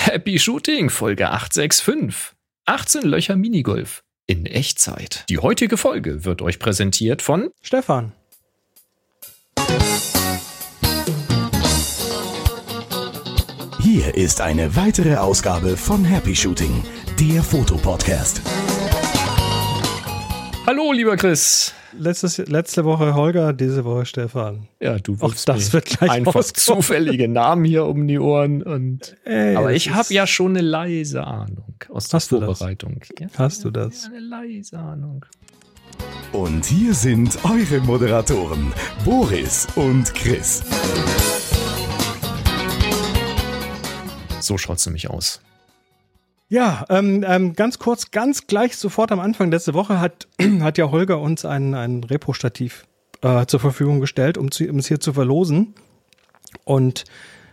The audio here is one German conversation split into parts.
Happy Shooting, Folge 865. 18 Löcher Minigolf in Echtzeit. Die heutige Folge wird euch präsentiert von Stefan. Hier ist eine weitere Ausgabe von Happy Shooting, der Fotopodcast. Hallo, lieber Chris. Letzte Woche Holger, diese Woche Stefan. Ja, du auch das wird gleich einfach rauskommen. Zufällige Namen hier um die Ohren. Aber ich habe ja schon eine leise Ahnung aus der Vorbereitung. Ja, Hast du das? Eine leise Ahnung. Und hier sind eure Moderatoren, Boris und Chris. So schaut's nämlich aus. Ja, ganz kurz, ganz gleich sofort am Anfang letzte Woche hat ja Holger uns ein Repro-Stativ zur Verfügung gestellt, um es hier zu verlosen. Und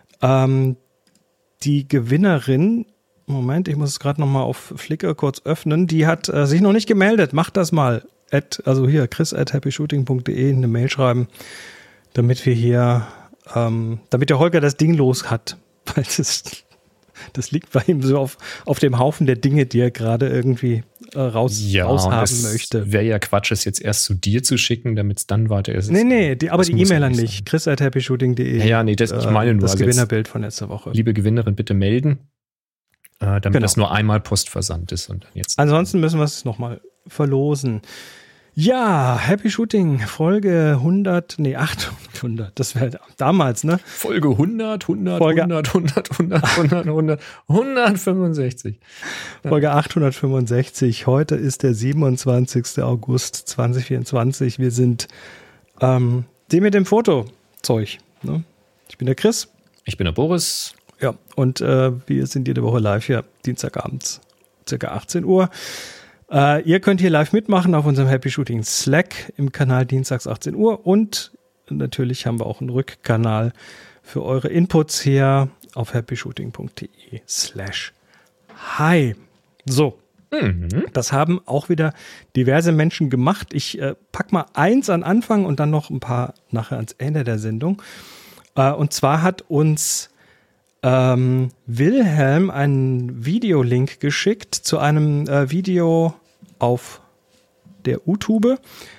die Gewinnerin, Moment, ich muss es gerade nochmal auf Flickr kurz öffnen, die hat sich noch nicht gemeldet. Macht das mal. Also hier, chris@happyshooting.de eine Mail schreiben, damit wir hier, damit der Holger das Ding los hat. Weil das liegt bei ihm so auf dem Haufen der Dinge, die er gerade irgendwie raushaben möchte. Wäre ja Quatsch, es jetzt erst zu dir zu schicken, damit es dann weiter ist. Nee, aber die E-Mail an dich, chris@happyshooting.de. Ja, nee, ich meine nur. Das Gewinnerbild von letzter Woche. Liebe Gewinnerin, bitte melden, damit das nur einmal Postversand ist. Und jetzt. Ansonsten müssen wir es nochmal verlosen. Ja, Happy Shooting, Folge 800, das wäre damals, ne? Folge 165. Folge 865, heute ist der 27. August 2024. Wir sind die mit dem Fotozeug, ne? Ich bin der Chris. Ich bin der Boris. Ja, und wir sind jede Woche live hier, Dienstagabends, circa 18 Uhr. Ihr könnt hier live mitmachen auf unserem Happy Shooting Slack im Kanal dienstags 18 Uhr und natürlich haben wir auch einen Rückkanal für eure Inputs hier auf happyshooting.de/hi. So, Das haben auch wieder diverse Menschen gemacht. Ich pack mal eins an Anfang und dann noch ein paar nachher ans Ende der Sendung. Und zwar hat uns Wilhelm einen Videolink geschickt zu einem Video auf der U-Tube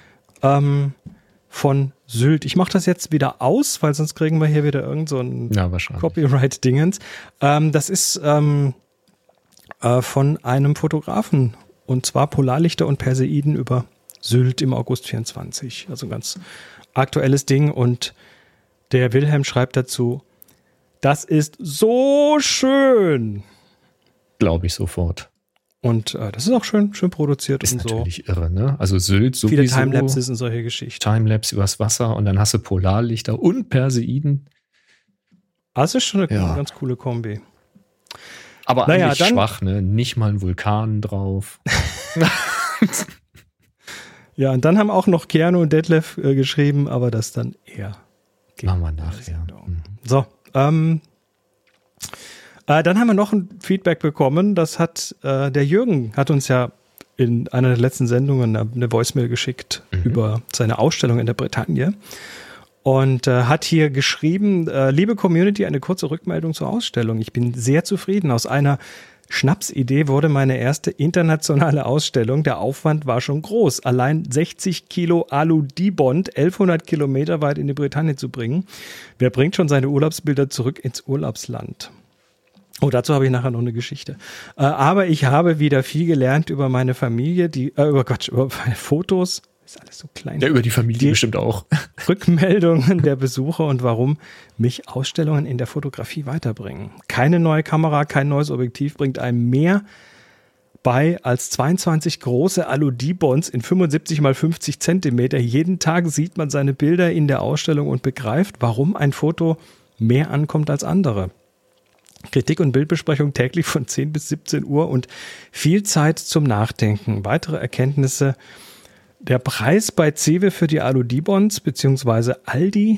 von Sylt. Ich mache das jetzt wieder aus, weil sonst kriegen wir hier wieder irgend so ein Copyright-Dingens. Das ist von einem Fotografen, und zwar Polarlichter und Perseiden über Sylt im August 24. Also ein ganz aktuelles Ding. Und der Wilhelm schreibt dazu: Das ist so schön. Glaube ich sofort. Und das ist auch schön produziert. Ist und so. Natürlich irre, ne? Also Sylt sowieso. Viele Timelapses und solche Geschichten. Timelapse übers Wasser und dann hast du Polarlichter und Perseiden. Das ist schon eine ganz coole Kombi. Aber eigentlich dann, schwach, ne? Nicht mal ein Vulkan drauf. Ja, und dann haben auch noch Keanu und Detlef geschrieben, aber das dann eher. Machen wir nachher. So, dann haben wir noch ein Feedback bekommen. Das hat der Jürgen hat uns ja in einer der letzten Sendungen eine Voicemail geschickt über seine Ausstellung in der Bretagne und hat hier geschrieben: Liebe Community, eine kurze Rückmeldung zur Ausstellung. Ich bin sehr zufrieden. Aus einer Schnapsidee wurde meine erste internationale Ausstellung. Der Aufwand war schon groß. Allein 60 Kilo Alu-Dibond 1100 Kilometer weit in die Bretagne zu bringen. Wer bringt schon seine Urlaubsbilder zurück ins Urlaubsland? Oh, dazu habe ich nachher noch eine Geschichte. Aber ich habe wieder viel gelernt über meine Familie, über meine Fotos. Ist alles so klein. Ja, über die Familie bestimmt auch. Rückmeldungen der Besucher und warum mich Ausstellungen in der Fotografie weiterbringen. Keine neue Kamera, kein neues Objektiv bringt einem mehr bei als 22 große Alu-Dibonds in 75 x 50 Zentimeter. Jeden Tag sieht man seine Bilder in der Ausstellung und begreift, warum ein Foto mehr ankommt als andere. Kritik und Bildbesprechung täglich von 10 bis 17 Uhr und viel Zeit zum Nachdenken. Weitere Erkenntnisse: Der Preis bei Cewe für die Alu-Dibonds beziehungsweise Aldi?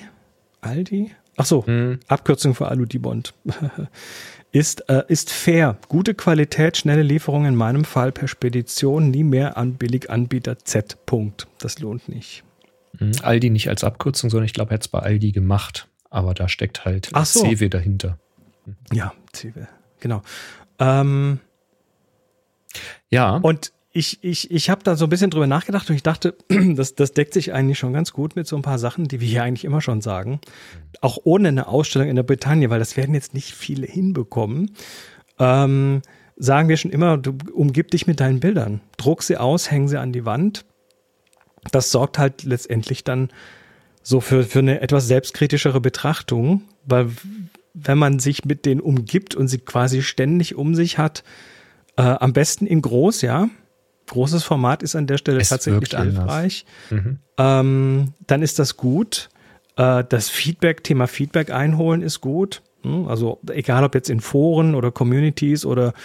Abkürzung für Alu-Dibond. ist fair. Gute Qualität, schnelle Lieferung, in meinem Fall per Spedition, nie mehr an Billiganbieter Z. Das lohnt nicht. Aldi nicht als Abkürzung, sondern ich glaube, er hat es bei Aldi gemacht. Aber da steckt halt Cewe dahinter. Ja, Cewe. genau. Ja. Und ich habe da so ein bisschen drüber nachgedacht und ich dachte, das deckt sich eigentlich schon ganz gut mit so ein paar Sachen, die wir hier eigentlich immer schon sagen. Auch ohne eine Ausstellung in der Bretagne, weil das werden jetzt nicht viele hinbekommen. Sagen wir schon immer, du umgib dich mit deinen Bildern. Druck sie aus, häng sie an die Wand. Das sorgt halt letztendlich dann so für eine etwas selbstkritischere Betrachtung, weil wenn man sich mit denen umgibt und sie quasi ständig um sich hat, am besten in groß, ja. Großes Format ist an der Stelle tatsächlich hilfreich. Dann ist das gut. Das Thema Feedback einholen ist gut. Also egal ob jetzt in Foren oder Communities oder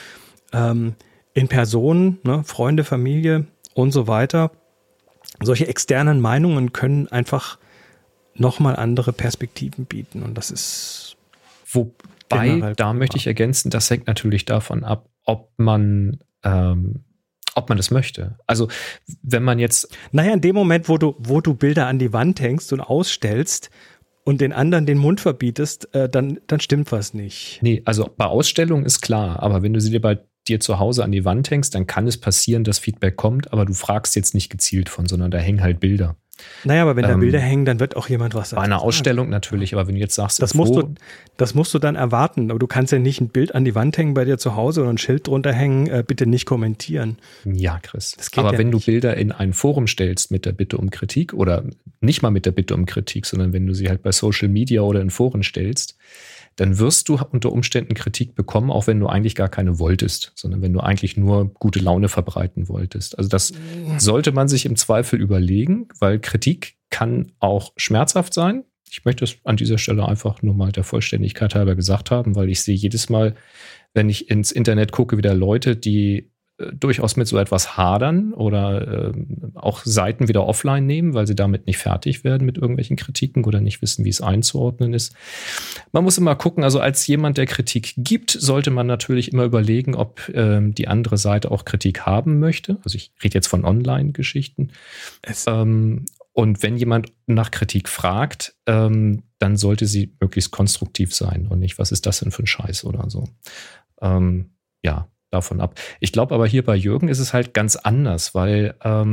in Personen, ne, Freunde, Familie und so weiter. Solche externen Meinungen können einfach nochmal andere Perspektiven bieten. Und das ist wobei, da möchte ich ergänzen, das hängt natürlich davon ab, ob man das möchte. Also wenn man jetzt... Naja, in dem Moment, wo du Bilder an die Wand hängst und ausstellst und den anderen den Mund verbietest, dann stimmt was nicht. Nee, also bei Ausstellungen ist klar, aber wenn du sie dir bei dir zu Hause an die Wand hängst, dann kann es passieren, dass Feedback kommt, aber du fragst jetzt nicht gezielt von, sondern da hängen halt Bilder. Naja, aber wenn da Bilder hängen, dann wird auch jemand was sagen. Bei einer Ausstellung natürlich, aber wenn du jetzt sagst, das musst du dann erwarten. Aber du kannst ja nicht ein Bild an die Wand hängen bei dir zu Hause oder ein Schild drunter hängen, bitte nicht kommentieren. Ja, Chris. Aber wenn du Bilder in ein Forum stellst mit der Bitte um Kritik oder nicht mal mit der Bitte um Kritik, sondern wenn du sie halt bei Social Media oder in Foren stellst, dann wirst du unter Umständen Kritik bekommen, auch wenn du eigentlich gar keine wolltest, sondern wenn du eigentlich nur gute Laune verbreiten wolltest. Also das sollte man sich im Zweifel überlegen, weil Kritik kann auch schmerzhaft sein. Ich möchte es an dieser Stelle einfach nur mal der Vollständigkeit halber gesagt haben, weil ich sehe jedes Mal, wenn ich ins Internet gucke, wieder Leute, die durchaus mit so etwas hadern oder auch Seiten wieder offline nehmen, weil sie damit nicht fertig werden mit irgendwelchen Kritiken oder nicht wissen, wie es einzuordnen ist. Man muss immer gucken, also als jemand, der Kritik gibt, sollte man natürlich immer überlegen, ob die andere Seite auch Kritik haben möchte. Also ich rede jetzt von Online-Geschichten. Und wenn jemand nach Kritik fragt, dann sollte sie möglichst konstruktiv sein und nicht, was ist das denn für ein Scheiß oder so. Ja, davon ab. Ich glaube aber hier bei Jürgen ist es halt ganz anders, weil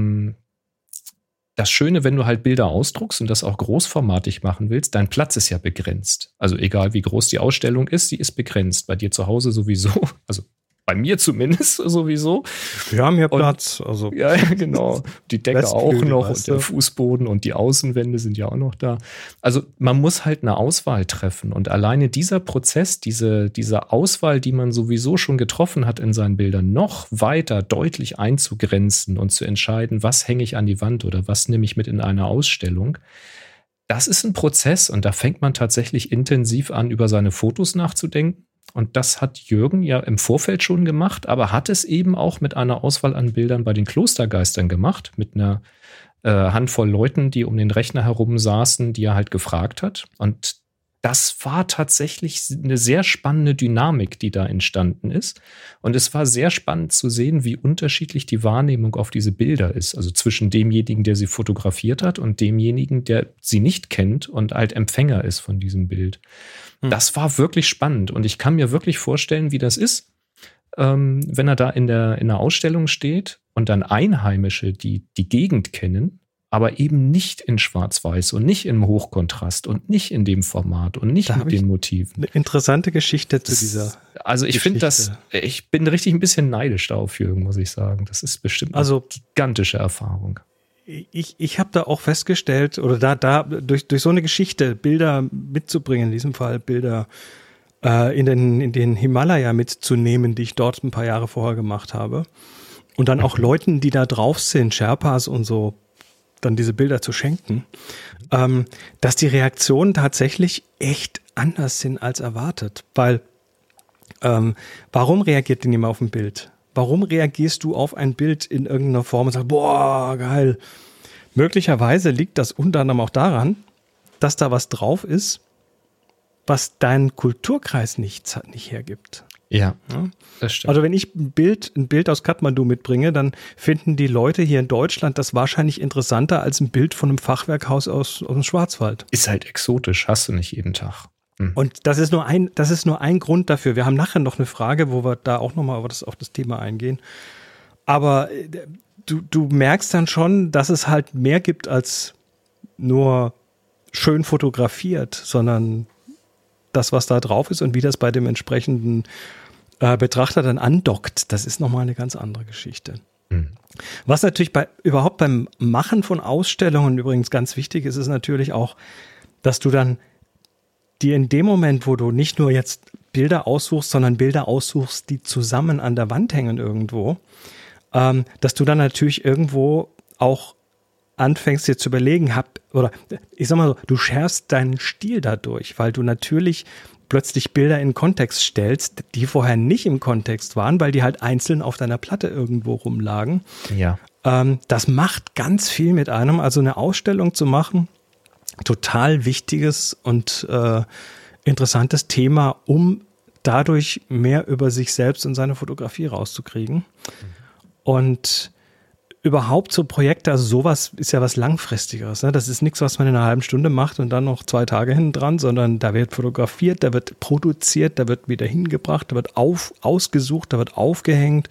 das Schöne, wenn du halt Bilder ausdruckst und das auch großformatig machen willst, dein Platz ist ja begrenzt. Also egal wie groß die Ausstellung ist, sie ist begrenzt. Bei dir zu Hause sowieso, also bei mir zumindest sowieso. Wir haben hier Platz. Also ja, genau. Die Decke auch noch und der Fußboden und die Außenwände sind ja auch noch da. Also man muss halt eine Auswahl treffen. Und alleine dieser Prozess, diese Auswahl, die man sowieso schon getroffen hat in seinen Bildern, noch weiter deutlich einzugrenzen und zu entscheiden, was hänge ich an die Wand oder was nehme ich mit in eine Ausstellung, das ist ein Prozess. Und da fängt man tatsächlich intensiv an, über seine Fotos nachzudenken. Und das hat Jürgen ja im Vorfeld schon gemacht, aber hat es eben auch mit einer Auswahl an Bildern bei den Klostergeistern gemacht, mit einer Handvoll Leuten, die um den Rechner herum saßen, die er halt gefragt hat. Und das war tatsächlich eine sehr spannende Dynamik, die da entstanden ist. Und es war sehr spannend zu sehen, wie unterschiedlich die Wahrnehmung auf diese Bilder ist. Also zwischen demjenigen, der sie fotografiert hat und demjenigen, der sie nicht kennt und halt Empfänger ist von diesem Bild. Das war wirklich spannend und ich kann mir wirklich vorstellen, wie das ist, wenn er da in der Ausstellung steht und dann Einheimische, die Gegend kennen, aber eben nicht in Schwarz-Weiß und nicht im Hochkontrast und nicht in dem Format und nicht mit den Motiven. Eine interessante Geschichte zu dieser. Also ich finde das, ich bin richtig ein bisschen neidisch da auf Jürgen, muss ich sagen. Das ist bestimmt eine gigantische Erfahrung. Ich habe da auch festgestellt, oder da durch so eine Geschichte Bilder mitzubringen, in diesem Fall Bilder in den Himalaya mitzunehmen, die ich dort ein paar Jahre vorher gemacht habe. Und dann auch Leuten, die da drauf sind, Sherpas und so, dann diese Bilder zu schenken, dass die Reaktionen tatsächlich echt anders sind als erwartet. Weil, warum reagiert denn jemand auf ein Bild? Warum reagierst du auf ein Bild in irgendeiner Form und sagst, boah, geil. Möglicherweise liegt das unter anderem auch daran, dass da was drauf ist, was dein Kulturkreis nicht hergibt. Ja, das stimmt. Also wenn ich ein Bild aus Kathmandu mitbringe, dann finden die Leute hier in Deutschland das wahrscheinlich interessanter als ein Bild von einem Fachwerkhaus aus dem Schwarzwald. Ist halt exotisch, hast du nicht jeden Tag. Und das ist nur ein Grund dafür. Wir haben nachher noch eine Frage, wo wir da auch nochmal auf das Thema eingehen. Aber du merkst dann schon, dass es halt mehr gibt als nur schön fotografiert, sondern das, was da drauf ist und wie das bei dem entsprechenden Betrachter dann andockt, das ist nochmal eine ganz andere Geschichte. Was natürlich überhaupt beim Machen von Ausstellungen übrigens ganz wichtig ist, ist natürlich auch, dass du dann dir in dem Moment, wo du nicht nur jetzt Bilder aussuchst, sondern Bilder aussuchst, die zusammen an der Wand hängen irgendwo, dass du dann natürlich irgendwo auch anfängst dir zu überlegen, oder ich sag mal so, du schärfst deinen Stil dadurch, weil du natürlich plötzlich Bilder in Kontext stellst, die vorher nicht im Kontext waren, weil die halt einzeln auf deiner Platte irgendwo rumlagen. Ja. Das macht ganz viel mit einem, also eine Ausstellung zu machen, total wichtiges und interessantes Thema, um dadurch mehr über sich selbst und seine Fotografie rauszukriegen. Und überhaupt so Projekte, also sowas ist ja was Langfristigeres. Ne? Das ist nichts, was man in einer halben Stunde macht und dann noch 2 Tage hinten dran, sondern da wird fotografiert, da wird produziert, da wird wieder hingebracht, da wird ausgesucht, da wird aufgehängt.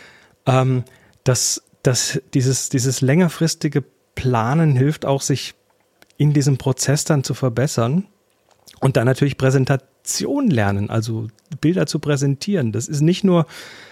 Dieses längerfristige Planen hilft auch, sich in diesem Prozess dann zu verbessern und dann natürlich Präsentation lernen, also Bilder zu präsentieren. Das ist nicht nur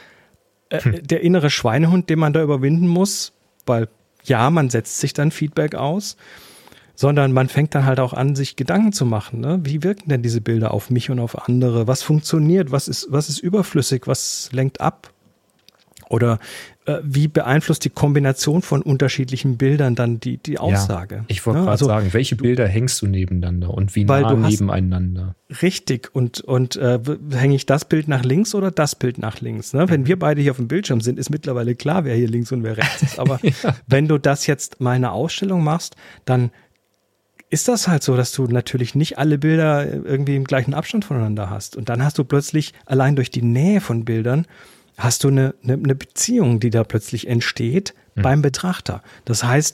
der innere Schweinehund, den man da überwinden muss, weil ja, man setzt sich dann Feedback aus, sondern man fängt dann halt auch an, sich Gedanken zu machen. Ne? Wie wirken denn diese Bilder auf mich und auf andere? Was funktioniert? Was ist überflüssig? Was lenkt ab? Oder wie beeinflusst die Kombination von unterschiedlichen Bildern dann die Aussage? Ja, ich wollte gerade sagen, welche Bilder hängst du nebeneinander und wie nah nebeneinander? Richtig. Und hänge ich das Bild nach links oder das Bild nach links? Ne? Wenn wir beide hier auf dem Bildschirm sind, ist mittlerweile klar, wer hier links und wer rechts ist. Aber wenn du das jetzt mal in einer Ausstellung machst, dann ist das halt so, dass du natürlich nicht alle Bilder irgendwie im gleichen Abstand voneinander hast. Und dann hast du plötzlich allein durch die Nähe von Bildern hast du eine Beziehung, die da plötzlich entsteht beim Betrachter. Das heißt,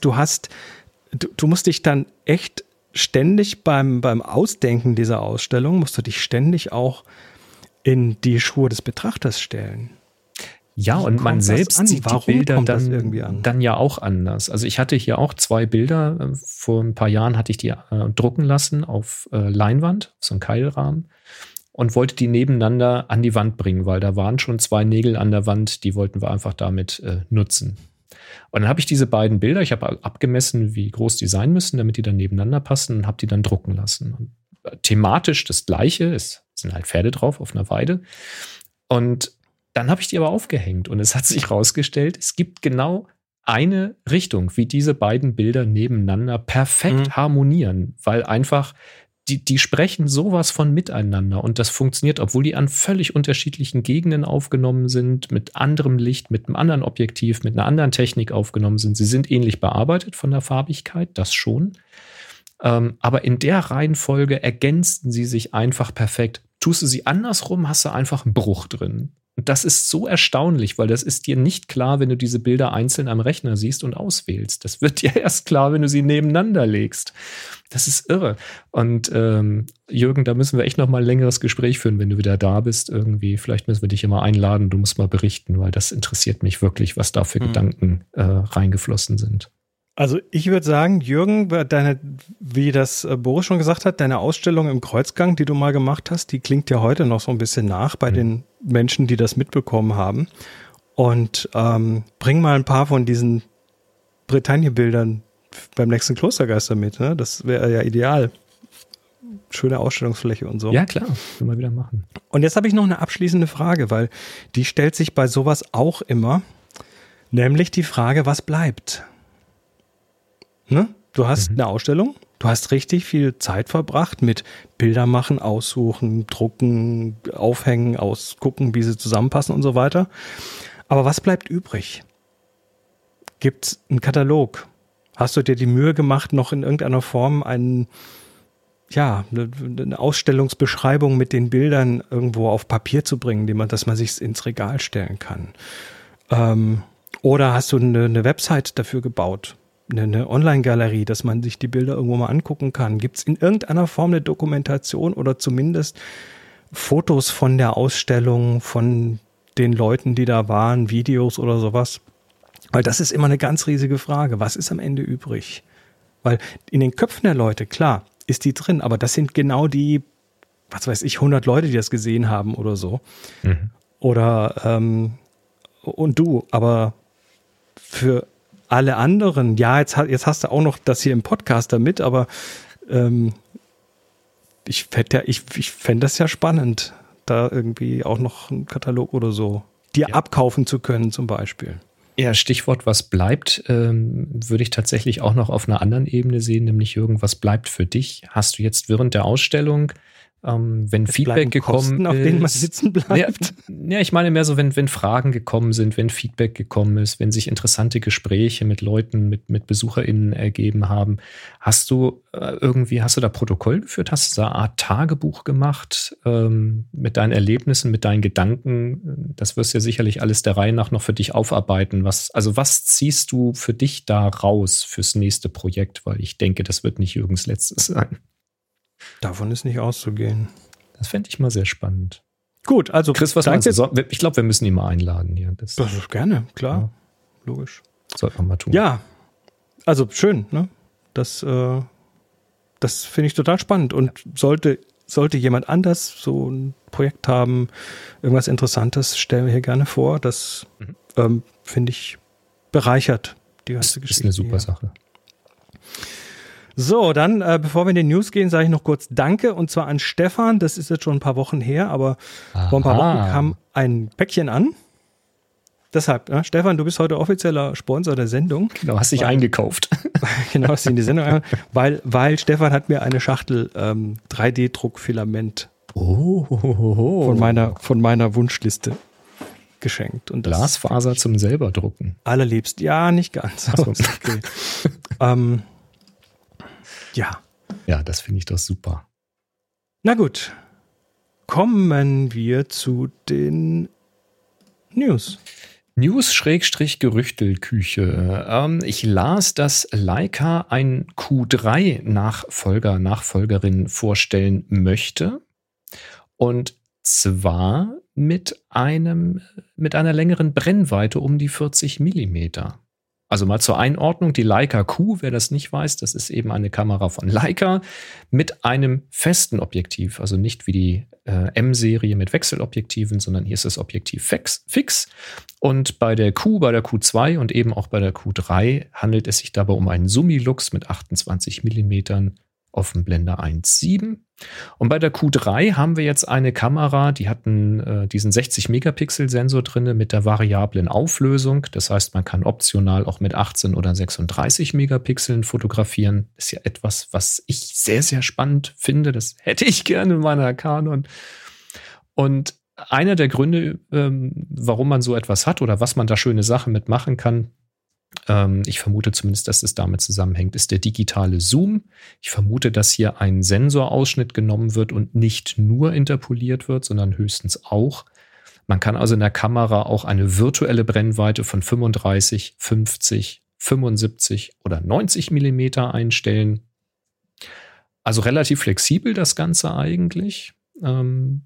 du musst dich dann echt ständig beim Ausdenken dieser Ausstellung, musst du dich ständig auch in die Schuhe des Betrachters stellen. Ja, und man selbst sieht die Bilder dann ja auch anders. Also ich hatte hier auch 2 Bilder. Vor ein paar Jahren hatte ich die drucken lassen auf Leinwand, so ein Keilrahmen. Und wollte die nebeneinander an die Wand bringen, weil da waren schon 2 Nägel an der Wand, die wollten wir einfach damit nutzen. Und dann habe ich diese beiden Bilder, ich habe abgemessen, wie groß die sein müssen, damit die dann nebeneinander passen und habe die dann drucken lassen. Und thematisch das Gleiche, es sind halt Pferde drauf auf einer Weide. Und dann habe ich die aber aufgehängt und es hat sich rausgestellt, es gibt genau eine Richtung, wie diese beiden Bilder nebeneinander perfekt harmonieren, weil einfach die sprechen sowas von miteinander und das funktioniert, obwohl die an völlig unterschiedlichen Gegenden aufgenommen sind, mit anderem Licht, mit einem anderen Objektiv, mit einer anderen Technik aufgenommen sind. Sie sind ähnlich bearbeitet von der Farbigkeit, das schon. Aber in der Reihenfolge ergänzen sie sich einfach perfekt. Tust du sie andersrum, hast du einfach einen Bruch drin. Und das ist so erstaunlich, weil das ist dir nicht klar, wenn du diese Bilder einzeln am Rechner siehst und auswählst. Das wird dir erst klar, wenn du sie nebeneinander legst. Das ist irre. Und Jürgen, da müssen wir echt noch mal ein längeres Gespräch führen, wenn du wieder da bist. Irgendwie, vielleicht müssen wir dich immer einladen, du musst mal berichten, weil das interessiert mich wirklich, was da für Gedanken reingeflossen sind. Also ich würde sagen, Jürgen, wie das Boris schon gesagt hat, deine Ausstellung im Kreuzgang, die du mal gemacht hast, die klingt ja heute noch so ein bisschen nach bei den Menschen, die das mitbekommen haben. Und bring mal ein paar von diesen Bretagne-Bildern beim nächsten Klostergeister mit. Ne? Das wäre ja ideal. Schöne Ausstellungsfläche und so. Ja, klar. Können wir wieder machen. Und jetzt habe ich noch eine abschließende Frage, weil die stellt sich bei sowas auch immer. Nämlich die Frage, was bleibt? Ne? Du hast eine Ausstellung, du hast richtig viel Zeit verbracht mit Bilder machen, aussuchen, drucken, aufhängen, ausgucken, wie sie zusammenpassen und so weiter. Aber was bleibt übrig? Gibt's einen Katalog? Hast du dir die Mühe gemacht, noch in irgendeiner Form eine Ausstellungsbeschreibung mit den Bildern irgendwo auf Papier zu bringen, dass man sich ins Regal stellen kann? Oder hast du eine Website dafür gebaut? eine Online-Galerie, dass man sich die Bilder irgendwo mal angucken kann? Gibt es in irgendeiner Form eine Dokumentation oder zumindest Fotos von der Ausstellung, von den Leuten, die da waren, Videos oder sowas? Weil das ist immer eine ganz riesige Frage. Was ist am Ende übrig? Weil in den Köpfen der Leute, klar, ist die drin, aber das sind genau die, was weiß ich, 100 Leute, die das gesehen haben oder so. Mhm. Oder und du, aber für alle anderen, ja, jetzt hast du auch noch das hier im Podcast damit, aber ich fände das ja spannend, da irgendwie auch noch einen Katalog oder so dir abkaufen zu können zum Beispiel. Ja, Stichwort, was bleibt, würde ich tatsächlich auch noch auf einer anderen Ebene sehen, nämlich irgendwas bleibt für dich. Hast du jetzt während der Ausstellung, wenn es Feedback gekommen Kosten, auf denen man sitzen bleibt? Ja, ich meine mehr so, wenn Fragen gekommen sind, wenn Feedback gekommen ist, wenn sich interessante Gespräche mit Leuten, mit BesucherInnen ergeben haben. Hast du da Protokoll geführt? Hast du da eine Art Tagebuch gemacht mit deinen Erlebnissen, mit deinen Gedanken? Das wirst du ja sicherlich alles der Reihe nach noch für dich aufarbeiten. Was ziehst du für dich da raus fürs nächste Projekt? Weil ich denke, das wird nicht Jürgens letztes sein. Davon ist nicht auszugehen. Das fände ich mal sehr spannend. Gut, also Chris, was meinst du? Ich glaube, wir müssen ihn mal einladen hier. Das ist gerne, klar. Ja. Logisch. Sollte man mal tun. Ja, also schön, ne? Das finde ich total spannend. Und sollte jemand anders so ein Projekt haben, irgendwas Interessantes, stellen wir hier gerne vor. Das finde ich bereichert die ganze Geschichte. Das ist eine super Sache. So, dann, bevor wir in die News gehen, sage ich noch kurz Danke, und zwar an Stefan. Das ist jetzt schon ein paar Wochen her, aber vor ein paar Wochen kam ein Päckchen an. Deshalb, Stefan, du bist heute offizieller Sponsor der Sendung. Genau, hast dich eingekauft. Genau, hast dich in die Sendung eingekauft, weil Stefan hat mir eine Schachtel 3D-Druckfilament von meiner Wunschliste geschenkt. Und Glasfaser zum selber drucken. Allerliebst. Ja, nicht ganz. So. Okay. Ja. Ja, das finde ich doch super. Na gut. Kommen wir zu den News. News-Gerüchtelküche. Ich las, dass Leica einen Q3-Nachfolgerin vorstellen möchte. Und zwar mit einer längeren Brennweite um die 40 Millimeter. Also mal zur Einordnung, die Leica Q, wer das nicht weiß, das ist eben eine Kamera von Leica mit einem festen Objektiv. Also nicht wie die M-Serie mit Wechselobjektiven, sondern hier ist das Objektiv fix. Und bei der Q, bei der Q2 und eben auch bei der Q3 handelt es sich dabei um einen Summilux mit 28 Millimetern auf dem Blender 1.7. Und bei der Q3 haben wir jetzt eine Kamera, die hat diesen 60-Megapixel-Sensor drin mit der variablen Auflösung. Das heißt, man kann optional auch mit 18 oder 36 Megapixeln fotografieren. Das ist ja etwas, was ich sehr, sehr spannend finde. Das hätte ich gerne in meiner Canon. Und einer der Gründe, warum man so etwas hat oder was man da schöne Sachen mitmachen kann, ich vermute zumindest, dass es damit zusammenhängt, ist der digitale Zoom. Ich vermute, dass hier ein Sensorausschnitt genommen wird und nicht nur interpoliert wird, sondern höchstens auch. Man kann also in der Kamera auch eine virtuelle Brennweite von 35, 50, 75 oder 90 Millimeter einstellen. Also relativ flexibel das Ganze eigentlich. Und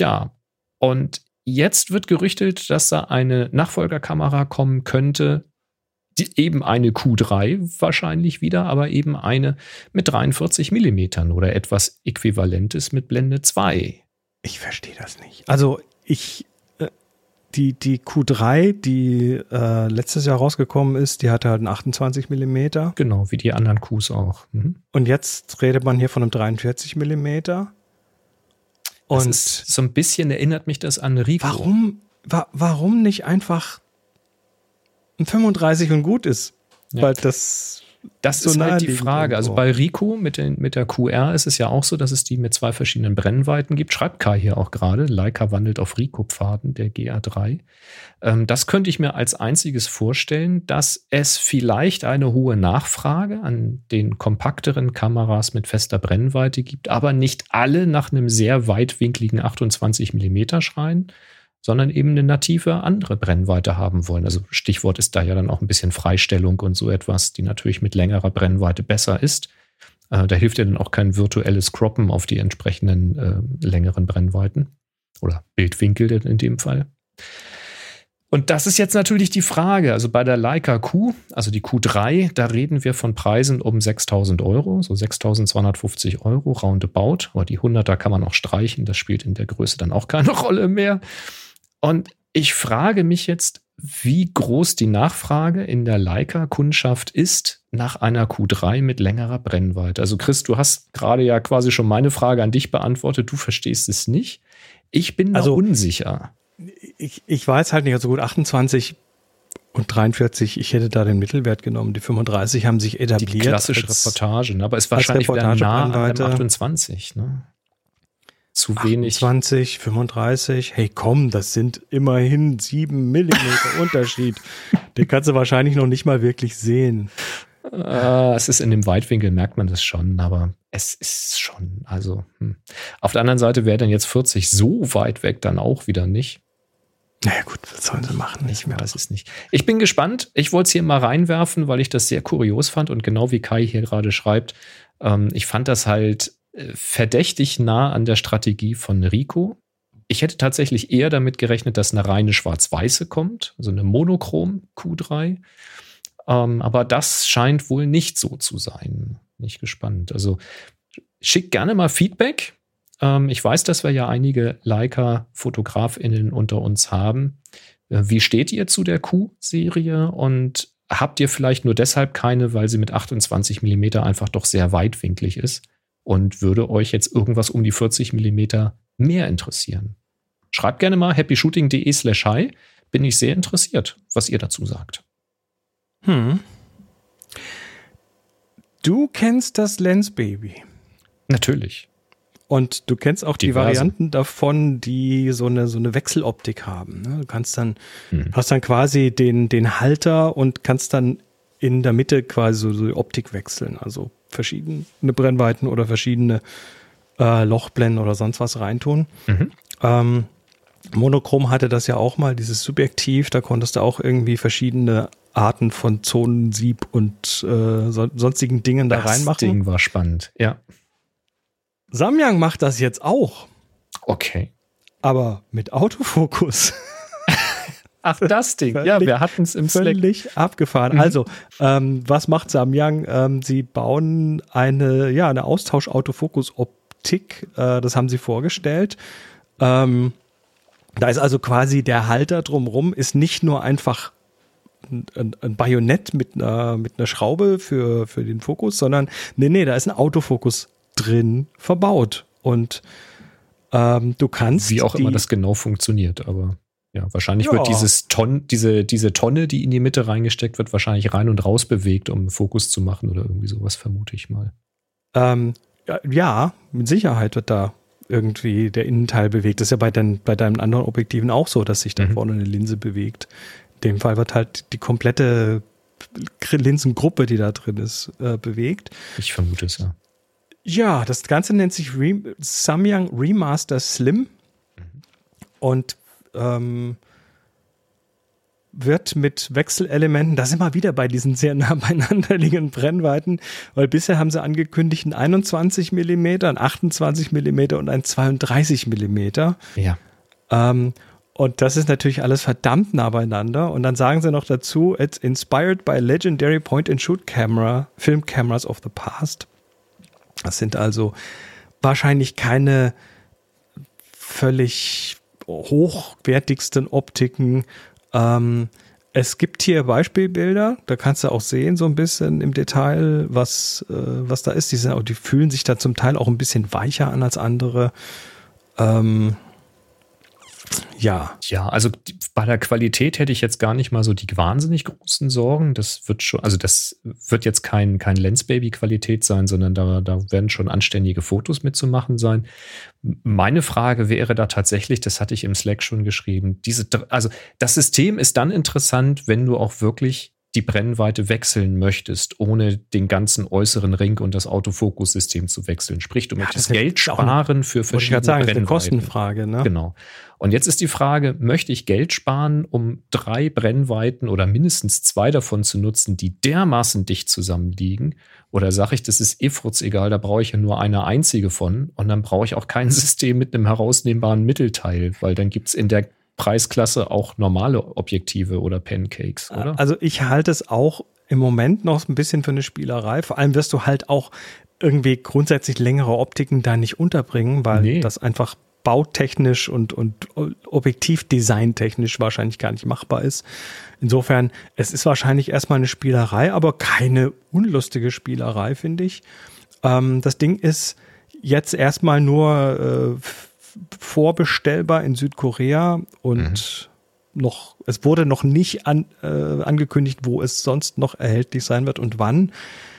jetzt wird gerüchtet, dass da eine Nachfolgerkamera kommen könnte, eben eine Q3 wahrscheinlich wieder, aber eben eine mit 43 Millimetern oder etwas Äquivalentes mit Blende 2. Ich verstehe das nicht. Also die Q3, die letztes Jahr rausgekommen ist, die hatte halt einen 28 Millimeter. Genau, wie die anderen Qs auch. Mhm. Und jetzt redet man hier von einem 43 Millimeter. Und das ist so ein bisschen, erinnert mich das an Ricoh. Warum nicht einfach ein 35 und gut ist? Ja. Weil das so ist halt die Frage. Also bei Ricoh mit der QR ist es ja auch so, dass es die mit 2 verschiedenen Brennweiten gibt. Schreibt Kai hier auch gerade. Leica wandelt auf Ricoh-Pfaden, der GA3. Das könnte ich mir als einziges vorstellen, dass es vielleicht eine hohe Nachfrage an den kompakteren Kameras mit fester Brennweite gibt, aber nicht alle nach einem sehr weitwinkligen 28 mm schreien. sondern eben eine native andere Brennweite haben wollen. Also Stichwort ist da ja dann auch ein bisschen Freistellung und so etwas, die natürlich mit längerer Brennweite besser ist. Da hilft ja dann auch kein virtuelles Croppen auf die entsprechenden längeren Brennweiten oder Bildwinkel in dem Fall. Und das ist jetzt natürlich die Frage. Also bei der Leica Q, also die Q3, da reden wir von Preisen um 6.000 Euro, so 6.250 Euro roundabout. Aber die 100er kann man auch streichen, das spielt in der Größe dann auch keine Rolle mehr. Und ich frage mich jetzt, wie groß die Nachfrage in der Leica-Kundschaft ist nach einer Q3 mit längerer Brennweite. Also Chris, du hast gerade ja quasi schon meine Frage an dich beantwortet. Du verstehst es nicht. Ich bin da unsicher. Ich weiß halt nicht, also gut, 28 und 43, ich hätte da den Mittelwert genommen. Die 35 haben sich etabliert. Die klassische Reportage, ne? Aber es ist wahrscheinlich wieder nah an dem 28, ne? Zu wenig. 28, 35, hey komm, das sind immerhin 7 Millimeter Unterschied. Den kannst du wahrscheinlich noch nicht mal wirklich sehen. Es ist in dem Weitwinkel, merkt man das schon, aber es ist schon, also Auf der anderen Seite wäre dann jetzt 40 so weit weg dann auch wieder nicht. Naja gut, was sollen sie machen? Ich weiß es nicht. Ich bin gespannt. Ich wollte es hier mal reinwerfen, weil ich das sehr kurios fand und genau wie Kai hier gerade schreibt, ich fand das halt verdächtig nah an der Strategie von Ricoh. Ich hätte tatsächlich eher damit gerechnet, dass eine reine schwarz-weiße kommt, also eine Monochrom Q3. Aber das scheint wohl nicht so zu sein. Nicht gespannt. Also schickt gerne mal Feedback. Ich weiß, dass wir ja einige Leica-FotografInnen unter uns haben. Wie steht ihr zu der Q-Serie und habt ihr vielleicht nur deshalb keine, weil sie mit 28 mm einfach doch sehr weitwinklig ist und würde euch jetzt irgendwas um die 40 mm mehr interessieren? Schreibt gerne mal happyshooting.de/hi. Bin ich sehr interessiert, was ihr dazu sagt. Du kennst das Lensbaby. Natürlich. Und du kennst auch die Varianten davon, die so eine Wechseloptik haben. Ne? Du kannst dann, hast dann quasi den Halter und kannst dann in der Mitte quasi so die Optik wechseln. Also verschiedene Brennweiten oder verschiedene Lochblenden oder sonst was reintun. Monochrom hatte das ja auch mal, dieses Subjektiv. Da konntest du auch irgendwie verschiedene Arten von Zonensieb und sonstigen Dingen da reinmachen. Das Ding war spannend, ja. Samyang macht das jetzt auch. Okay. Aber mit Autofokus. Ach, das Ding. Ja, wir hatten es im Slack. Völlig abgefahren. Also, was macht Samyang? Sie bauen eine Austausch-Autofokus-Optik. Das haben sie vorgestellt. Da ist also quasi der Halter drumrum, ist nicht nur einfach ein Bajonett mit einer Schraube für den Fokus, sondern nee, da ist ein Autofokus drin verbaut. Und du kannst. Wie auch immer das genau funktioniert, aber ja, wahrscheinlich wird diese Tonne, die in die Mitte reingesteckt wird, wahrscheinlich rein und raus bewegt, um einen Fokus zu machen oder irgendwie sowas, vermute ich mal. Ja, mit Sicherheit wird da irgendwie der Innenteil bewegt. Das ist ja bei deinen anderen Objektiven auch so, dass sich da vorne eine Linse bewegt. In dem Fall wird halt die komplette Linsengruppe, die da drin ist, bewegt. Ich vermute es, ja. Ja, das Ganze nennt sich Samyang Remaster Slim und wird mit Wechselelementen, da sind wir wieder bei diesen sehr nah beieinander liegenden Brennweiten, weil bisher haben sie angekündigt ein 21 mm, ein 28 mm und ein 32 mm. Ja. Und das ist natürlich alles verdammt nah beieinander. Und dann sagen sie noch dazu, it's inspired by legendary point-and-shoot film cameras of the past. Das sind also wahrscheinlich keine völlig hochwertigsten Optiken. Es gibt hier Beispielbilder, da kannst du auch sehen so ein bisschen im Detail, was da ist. Die fühlen sich da zum Teil auch ein bisschen weicher an als andere. Ja, also bei der Qualität hätte ich jetzt gar nicht mal so die wahnsinnig großen Sorgen. Das wird jetzt kein Lensbaby-Qualität sein, sondern da werden schon anständige Fotos mitzumachen sein. Meine Frage wäre da tatsächlich, das hatte ich im Slack schon geschrieben, das System ist dann interessant, wenn du auch wirklich die Brennweite wechseln möchtest, ohne den ganzen äußeren Ring und das Autofokussystem zu wechseln. Sprich, du möchtest Geld sparen für verschiedene Brennweiten. Das ist eine Kostenfrage, ne? Genau. Und jetzt ist die Frage, möchte ich Geld sparen, um 3 Brennweiten oder mindestens 2 davon zu nutzen, die dermaßen dicht zusammenliegen? Oder sage ich, das ist egal, da brauche ich ja nur eine einzige von und dann brauche ich auch kein System mit einem herausnehmbaren Mittelteil, weil dann gibt es in der Preisklasse auch normale Objektive oder Pancakes, oder? Also ich halte es auch im Moment noch ein bisschen für eine Spielerei. Vor allem wirst du halt auch irgendwie grundsätzlich längere Optiken da nicht unterbringen, weil das einfach bautechnisch und objektivdesigntechnisch wahrscheinlich gar nicht machbar ist. Insofern, es ist wahrscheinlich erstmal eine Spielerei, aber keine unlustige Spielerei, finde ich. Das Ding ist jetzt erstmal nur vorbestellbar in Südkorea und es wurde noch nicht angekündigt, wo es sonst noch erhältlich sein wird und wann.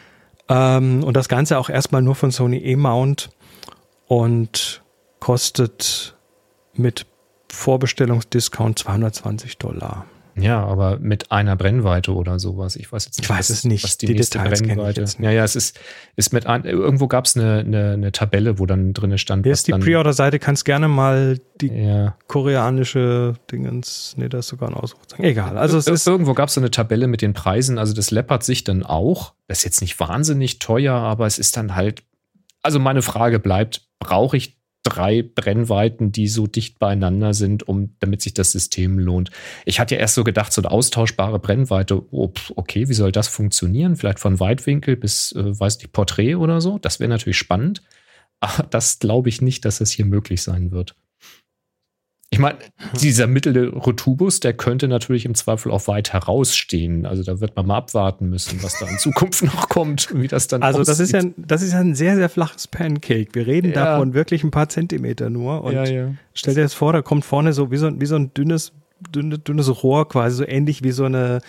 Und das Ganze auch erstmal nur von Sony E-Mount und kostet mit Vorbestellungsdiscount $220. Ja, aber mit einer Brennweite oder sowas. Ich weiß jetzt nicht, was die nächste Details Brennweite ist. Ja, es ist mit irgendwo gab es eine Tabelle, wo dann drin stand. Hier ist die Pre-Order-Seite, kannst gerne mal die koreanische Dingens, da ist sogar ein Ausruf. Egal. Also irgendwo gab es so eine Tabelle mit den Preisen, also das läppert sich dann auch. Das ist jetzt nicht wahnsinnig teuer, aber es ist dann halt, also meine Frage bleibt, brauche ich 3 Brennweiten, die so dicht beieinander sind, damit sich das System lohnt. Ich hatte ja erst so gedacht, so eine austauschbare Brennweite, okay, wie soll das funktionieren? Vielleicht von Weitwinkel bis, Porträt oder so. Das wäre natürlich spannend. Aber das glaube ich nicht, dass das hier möglich sein wird. Ich meine, dieser mittlere Rotubus, der könnte natürlich im Zweifel auch weit herausstehen. Also da wird man mal abwarten müssen, was da in Zukunft noch kommt, wie das dann aussieht. Das ist ja ein sehr, sehr flaches Pancake. Wir reden davon wirklich ein paar Zentimeter nur. Und stell dir das vor, da kommt vorne so wie so ein dünnes Rohr quasi, so ähnlich wie so eine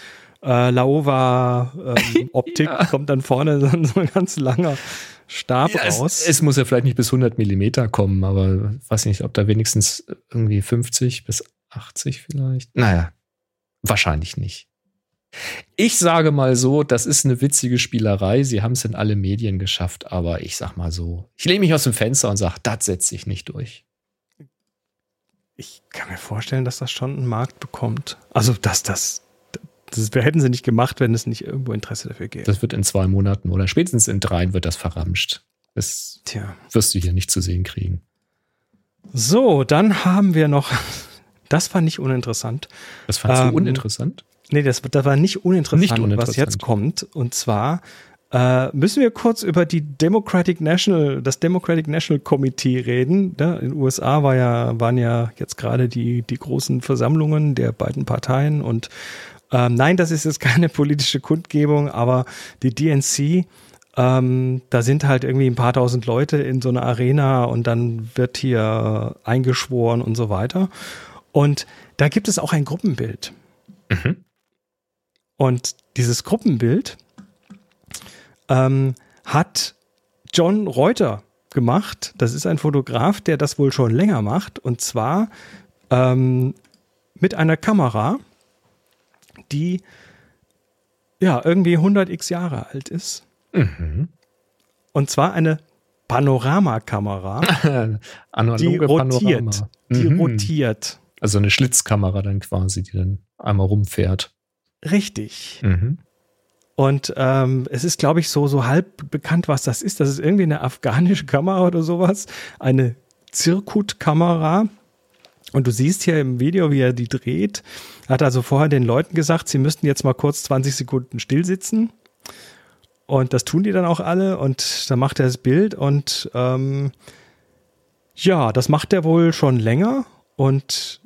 Laowa-Optik, kommt dann vorne so ein ganz langer Stab raus. Es muss ja vielleicht nicht bis 100 Millimeter kommen, aber ich weiß nicht, ob da wenigstens irgendwie 50 bis 80 vielleicht. Naja, wahrscheinlich nicht. Ich sage mal so, das ist eine witzige Spielerei. Sie haben es in alle Medien geschafft, aber ich sag mal so, ich lehne mich aus dem Fenster und sage, das setze ich nicht durch. Ich kann mir vorstellen, dass das schon einen Markt bekommt. Also, hätten sie nicht gemacht, wenn es nicht irgendwo Interesse dafür gäbe. Das wird in 2 Monaten oder spätestens in 3 wird das verramscht. Das wirst du hier nicht zu sehen kriegen. So, dann haben wir noch, das fand ich uninteressant. Das fandst du uninteressant? Nee, das war nicht uninteressant, was jetzt kommt. Und zwar müssen wir kurz über das Democratic National Committee reden. Ja, in den USA waren ja jetzt gerade die großen Versammlungen der beiden Parteien und nein, das ist jetzt keine politische Kundgebung, aber die DNC, da sind halt irgendwie ein paar tausend Leute in so einer Arena und dann wird hier eingeschworen und so weiter. Und da gibt es auch ein Gruppenbild. Und dieses Gruppenbild hat John Reuter gemacht. Das ist ein Fotograf, der das wohl schon länger macht. Und zwar mit einer Kamera, die irgendwie 100x Jahre alt ist. Und zwar eine Panoramakamera, die rotiert. Die rotiert. Also eine Schlitzkamera dann quasi, die dann einmal rumfährt. Richtig. Und es ist, glaube ich, so halb bekannt, was das ist. Das ist irgendwie eine afghanische Kamera oder sowas. Eine Zirkut-Kamera. Und du siehst hier im Video, wie er die dreht. Er hat also vorher den Leuten gesagt, sie müssten jetzt mal kurz 20 Sekunden still sitzen. Und das tun die dann auch alle. Und dann macht er das Bild. Und das macht er wohl schon länger. Und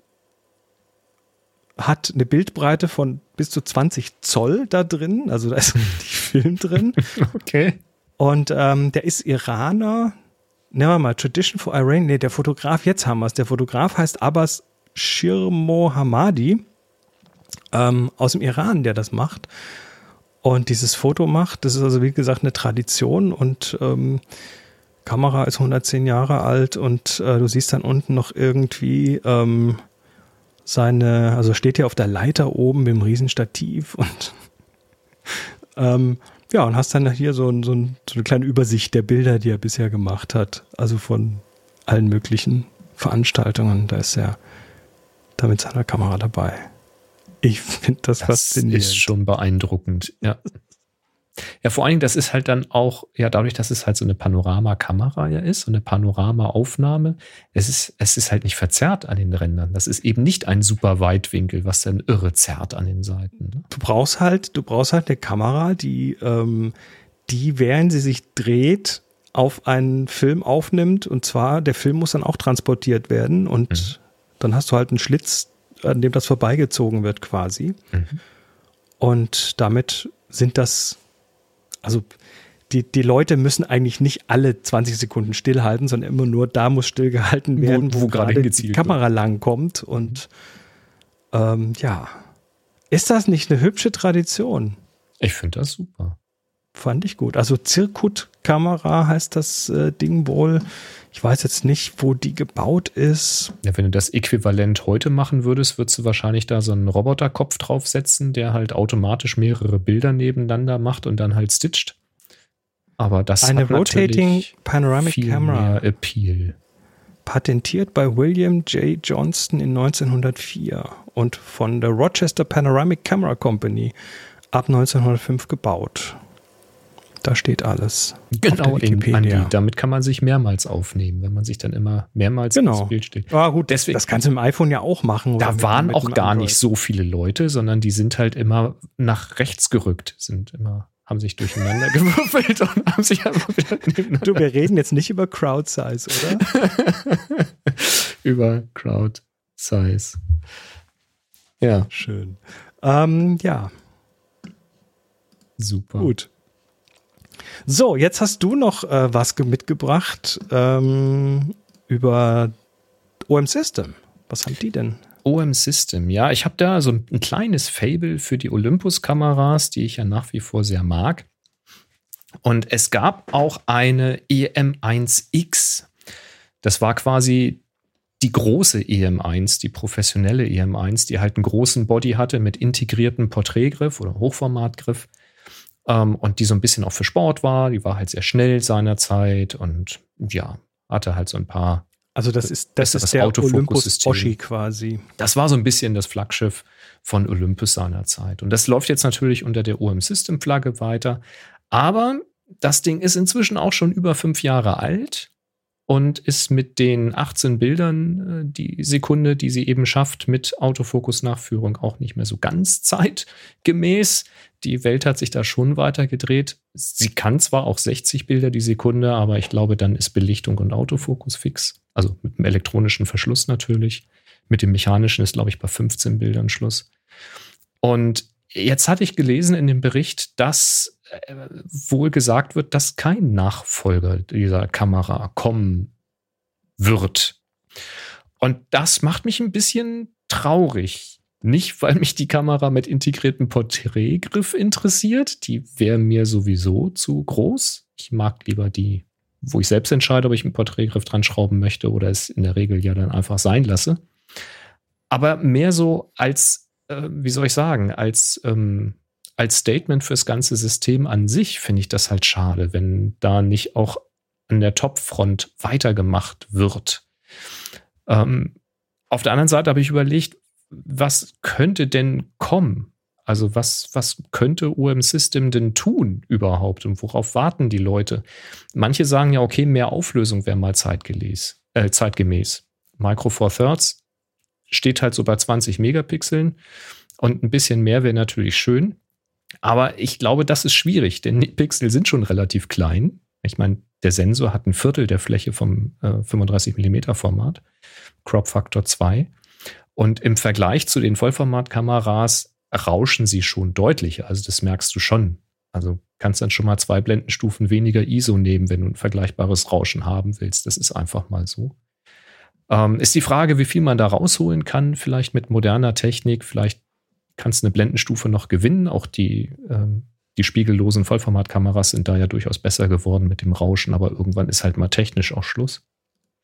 hat eine Bildbreite von bis zu 20 Zoll da drin. Also da ist richtig Film drin. Okay. Und der ist Iraner. Nehmen wir mal, Tradition for Iran. Nee, der Fotograf, jetzt haben wir es. Der Fotograf heißt Abbas Shirmohammadi aus dem Iran, der das macht. Und dieses Foto macht, das ist also wie gesagt eine Tradition und Kamera ist 110 Jahre alt und du siehst dann unten noch irgendwie also steht hier auf der Leiter oben mit dem Riesenstativ und Ja, und hast dann hier so eine kleine Übersicht der Bilder, die er bisher gemacht hat. Also von allen möglichen Veranstaltungen. Da ist er da mit seiner Kamera dabei. Ich finde das faszinierend. Das ist schon beeindruckend, ja. Ja, vor allen Dingen, das ist halt dann auch, ja, dadurch, dass es halt so eine Panoramakamera ja ist, so eine Panoramaaufnahme, es ist halt nicht verzerrt an den Rändern. Das ist eben nicht ein super Weitwinkel, was dann irre zerrt an den Seiten. Ne? Du brauchst halt eine Kamera, die während sie sich dreht, auf einen Film aufnimmt. Und zwar, der Film muss dann auch transportiert werden. Und dann hast du halt einen Schlitz, an dem das vorbeigezogen wird quasi. Und damit sind das, also die Leute müssen eigentlich nicht alle 20 Sekunden stillhalten, sondern immer nur da muss stillgehalten werden, wo gerade die Kamera lang kommt. Und ja, ist das nicht eine hübsche Tradition? Ich finde das super. Fand ich gut. Also Circuit-Kamera heißt das Ding wohl. Ich weiß jetzt nicht, wo die gebaut ist. Ja, wenn du das Äquivalent heute machen würdest, würdest du wahrscheinlich da so einen Roboterkopf draufsetzen, der halt automatisch mehrere Bilder nebeneinander macht und dann halt stitcht. Aber das eine hat Rotating Panoramic viel Camera. mehr Appeal. Patentiert bei William J. Johnston in 1904 und von der Rochester Panoramic Camera Company ab 1905 gebaut. Da steht alles. Genau, damit kann man sich mehrmals aufnehmen, wenn man sich dann immer mehrmals ins Bild stellt. Ah, gut, deswegen, das kannst du im iPhone ja auch machen. Da waren auch gar nicht so viele Leute, sondern die sind halt immer nach rechts gerückt, haben sich durcheinander gewürfelt und haben sich einfach wieder nebeneinander. Du, wir reden jetzt nicht über Crowd Size, oder? Über Crowd Size. Ja. Schön. Ja. Super. Gut. So, jetzt hast du noch was mitgebracht über OM System. Was haben die denn? OM System, ja. Ich habe da so ein kleines Faible für die Olympus-Kameras, die ich ja nach wie vor sehr mag. Und es gab auch eine EM1X. Das war quasi die große EM1, die professionelle EM1, die halt einen großen Body hatte mit integriertem Porträtgriff oder Hochformatgriff. Und die so ein bisschen auch für Sport war. Die war halt sehr schnell seinerzeit und ja, hatte halt so ein paar. Also das ist der Olympus Oschi quasi. Das war so ein bisschen das Flaggschiff von Olympus seinerzeit. Und das läuft jetzt natürlich unter der OM System Flagge weiter. Aber das Ding ist inzwischen auch schon über 5 Jahre alt und ist mit den 18 Bildern die Sekunde, die sie eben schafft, mit Autofokus-Nachführung auch nicht mehr so ganz zeitgemäß. Die Welt hat sich da schon weiter gedreht. Sie kann zwar auch 60 Bilder die Sekunde, aber ich glaube, dann ist Belichtung und Autofokus fix. Also mit dem elektronischen Verschluss natürlich. Mit dem mechanischen ist, glaube ich, bei 15 Bildern Schluss. Und jetzt hatte ich gelesen in dem Bericht, dass wohl gesagt wird, dass kein Nachfolger dieser Kamera kommen wird. Und das macht mich ein bisschen traurig. Nicht, weil mich die Kamera mit integriertem Porträtgriff interessiert. Die wäre mir sowieso zu groß. Ich mag lieber die, wo ich selbst entscheide, ob ich einen Porträtgriff dran schrauben möchte oder es in der Regel ja dann einfach sein lasse. Aber mehr so als, wie soll ich sagen, als Statement fürs ganze System an sich finde ich das halt schade, wenn da nicht auch an der Topfront weitergemacht wird. Auf der anderen Seite habe ich überlegt, was könnte denn kommen? Also was könnte OM System denn tun überhaupt und worauf warten die Leute? Manche sagen ja, okay, mehr Auflösung wäre mal zeitgemäß. Micro Four Thirds steht halt so bei 20 Megapixeln und ein bisschen mehr wäre natürlich schön. Aber ich glaube, das ist schwierig, denn die Pixel sind schon relativ klein. Ich meine, der Sensor hat 1/4 der Fläche vom 35mm Format, Crop Factor 2. Und im Vergleich zu den Vollformatkameras rauschen sie schon deutlicher. Also das merkst du schon. Also kannst dann schon mal 2 Blendenstufen weniger ISO nehmen, wenn du ein vergleichbares Rauschen haben willst. Das ist einfach mal so. Ist die Frage, wie viel man da rausholen kann, vielleicht mit moderner Technik. Vielleicht kannst du eine Blendenstufe noch gewinnen. Auch die spiegellosen Vollformatkameras sind da ja durchaus besser geworden mit dem Rauschen. Aber irgendwann ist halt mal technisch auch Schluss.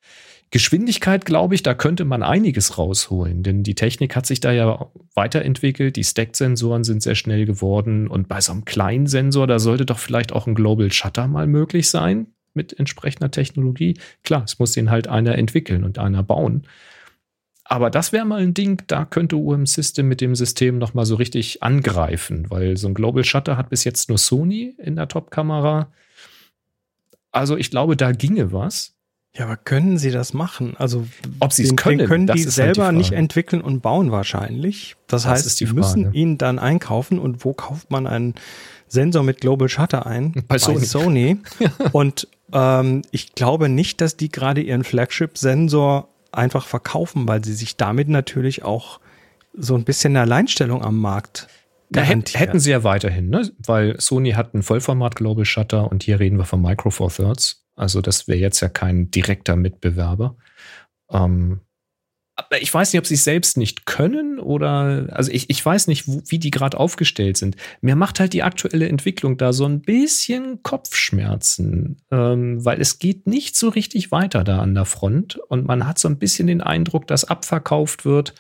Geschwindigkeit, glaube ich, da könnte man einiges rausholen, denn die Technik hat sich da ja weiterentwickelt. Die Stacked-Sensoren sind sehr schnell geworden und bei so einem kleinen Sensor, da sollte doch vielleicht auch ein Global Shutter mal möglich sein mit entsprechender Technologie. Klar, es muss den halt einer entwickeln und einer bauen. Aber das wäre mal ein Ding, da könnte UM System mit dem System noch mal so richtig angreifen, weil so ein Global Shutter hat bis jetzt nur Sony in der Top-Kamera. Also ich glaube, da ginge was. Ja, aber können sie das machen? Also ob sie es können, den können die selber halt die nicht entwickeln und bauen wahrscheinlich. Das heißt, sie müssen ihn dann einkaufen. Und wo kauft man einen Sensor mit Global Shutter ein? Bei Sony. Und ich glaube nicht, dass die gerade ihren Flagship-Sensor einfach verkaufen, weil sie sich damit natürlich auch so ein bisschen eine Alleinstellung am Markt garantieren. Hätten sie ja weiterhin, ne? Weil Sony hat einen Vollformat Global Shutter und hier reden wir von Micro Four Thirds. Also das wäre jetzt ja kein direkter Mitbewerber. Aber ich weiß nicht, ob sie es selbst nicht können oder, also ich weiß nicht, wie die gerade aufgestellt sind. Mir macht halt die aktuelle Entwicklung da so ein bisschen Kopfschmerzen, weil es geht nicht so richtig weiter da an der Front und man hat so ein bisschen den Eindruck, dass abverkauft wird.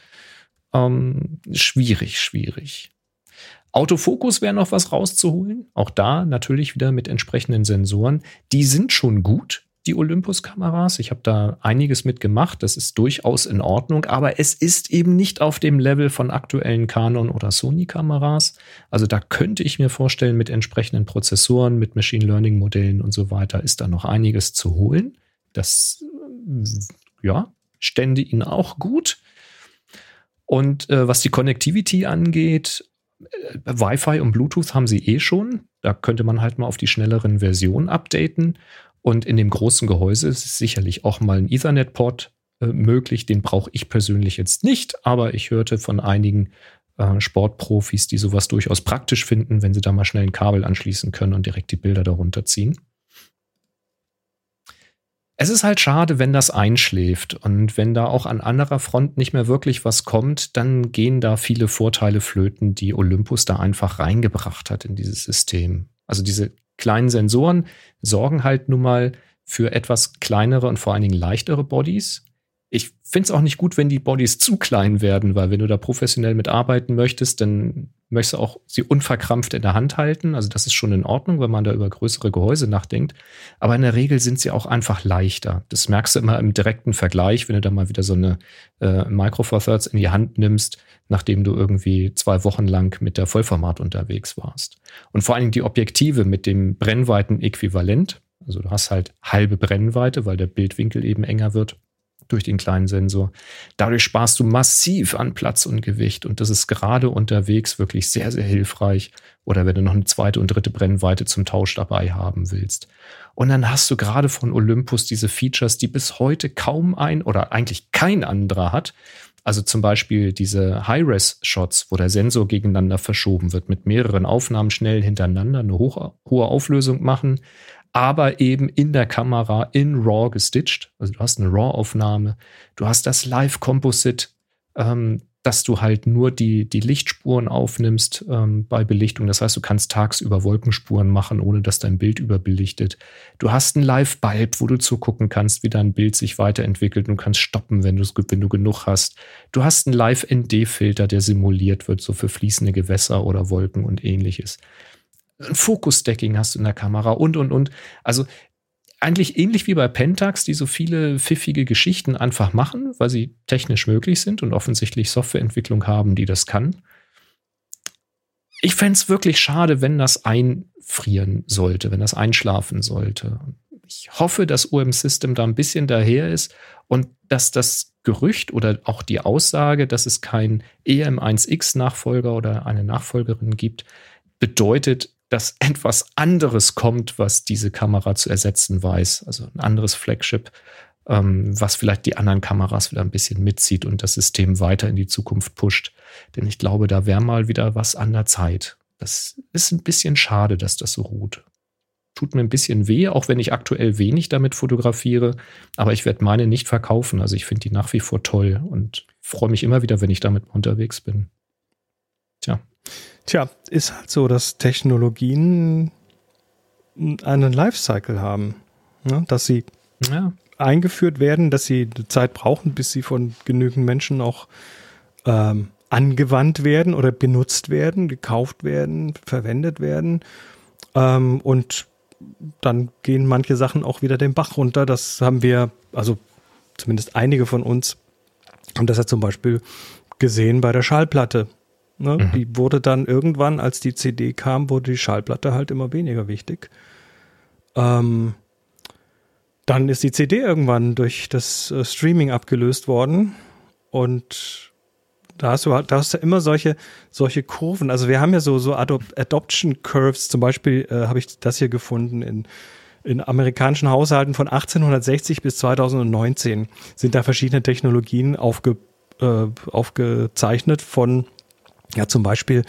Schwierig. Autofokus wäre noch was rauszuholen. Auch da natürlich wieder mit entsprechenden Sensoren. Die sind schon gut, die Olympus-Kameras. Ich habe da einiges mitgemacht. Das ist durchaus in Ordnung. Aber es ist eben nicht auf dem Level von aktuellen Canon- oder Sony-Kameras. Also da könnte ich mir vorstellen, mit entsprechenden Prozessoren, mit Machine Learning-Modellen und so weiter ist da noch einiges zu holen. Das, ja, stände ihnen auch gut. Und was die Connectivity angeht, Wi-Fi und Bluetooth haben sie schon. Da könnte man halt mal auf die schnelleren Versionen updaten. Und in dem großen Gehäuse ist sicherlich auch mal ein Ethernet-Port möglich. Den brauche ich persönlich jetzt nicht. Aber ich hörte von einigen Sportprofis, die sowas durchaus praktisch finden, wenn sie da mal schnell ein Kabel anschließen können und direkt die Bilder darunter ziehen. Es ist halt schade, wenn das einschläft und wenn da auch an anderer Front nicht mehr wirklich was kommt, dann gehen da viele Vorteile flöten, die Olympus da einfach reingebracht hat in dieses System. Also diese kleinen Sensoren sorgen halt nun mal für etwas kleinere und vor allen Dingen leichtere Bodies. Ich finde es auch nicht gut, wenn die Bodies zu klein werden, weil wenn du da professionell mitarbeiten möchtest, dann möchtest du auch sie unverkrampft in der Hand halten. Also das ist schon in Ordnung, wenn man da über größere Gehäuse nachdenkt. Aber in der Regel sind sie auch einfach leichter. Das merkst du immer im direkten Vergleich, wenn du da mal wieder so eine Micro Four Thirds in die Hand nimmst, nachdem du irgendwie 2 Wochen lang mit der Vollformat unterwegs warst. Und vor allen Dingen die Objektive mit dem Brennweiten-Äquivalent. Also du hast halt halbe Brennweite, weil der Bildwinkel eben enger wird durch den kleinen Sensor. Dadurch sparst du massiv an Platz und Gewicht und das ist gerade unterwegs wirklich sehr, sehr hilfreich oder wenn du noch eine 2. und 3. Brennweite zum Tausch dabei haben willst. Und dann hast du gerade von Olympus diese Features, die bis heute kaum ein oder eigentlich kein anderer hat. Also zum Beispiel diese High-Res-Shots, wo der Sensor gegeneinander verschoben wird, mit mehreren Aufnahmen schnell hintereinander eine hohe Auflösung machen, aber eben in der Kamera in RAW gestitcht. Also du hast eine RAW-Aufnahme, du hast das Live-Composite, dass du halt nur die Lichtspuren aufnimmst bei Belichtung. Das heißt, du kannst tagsüber Wolkenspuren machen, ohne dass dein Bild überbelichtet. Du hast einen Live-Bulb, wo du zugucken kannst, wie dein Bild sich weiterentwickelt und kannst stoppen, wenn du genug hast. Du hast einen Live-ND-Filter, der simuliert wird, so für fließende Gewässer oder Wolken und ähnliches. Ein Focus-Stacking hast du in der Kamera und. Also eigentlich ähnlich wie bei Pentax, die so viele pfiffige Geschichten einfach machen, weil sie technisch möglich sind und offensichtlich Softwareentwicklung haben, die das kann. Ich fände es wirklich schade, wenn das einfrieren sollte, wenn das einschlafen sollte. Ich hoffe, dass OM System da ein bisschen daher ist und dass das Gerücht oder auch die Aussage, dass es keinen EM1X-Nachfolger oder eine Nachfolgerin gibt, bedeutet, dass etwas anderes kommt, was diese Kamera zu ersetzen weiß. Also ein anderes Flagship, was vielleicht die anderen Kameras wieder ein bisschen mitzieht und das System weiter in die Zukunft pusht. Denn ich glaube, da wäre mal wieder was an der Zeit. Das ist ein bisschen schade, dass das so ruht. Tut mir ein bisschen weh, auch wenn ich aktuell wenig damit fotografiere. Aber ich werde meine nicht verkaufen. Also ich finde die nach wie vor toll und freue mich immer wieder, wenn ich damit unterwegs bin. Tja, ist halt so, dass Technologien einen Lifecycle haben. Ne? Dass sie eingeführt werden, dass sie Zeit brauchen, bis sie von genügend Menschen auch angewandt werden oder benutzt werden, gekauft werden, verwendet werden. Und dann gehen manche Sachen auch wieder den Bach runter. Das haben wir, also zumindest einige von uns, haben das ja zum Beispiel gesehen bei der Schallplatte. Ne? Die wurde dann irgendwann, als die CD kam, wurde die Schallplatte halt immer weniger wichtig. Dann ist die CD irgendwann durch das Streaming abgelöst worden und da hast du immer solche Kurven. Also wir haben ja so Adoption Curves. Zum Beispiel habe ich das hier gefunden in amerikanischen Haushalten von 1860 bis 2019 sind da verschiedene Technologien aufgezeichnet von, ja zum Beispiel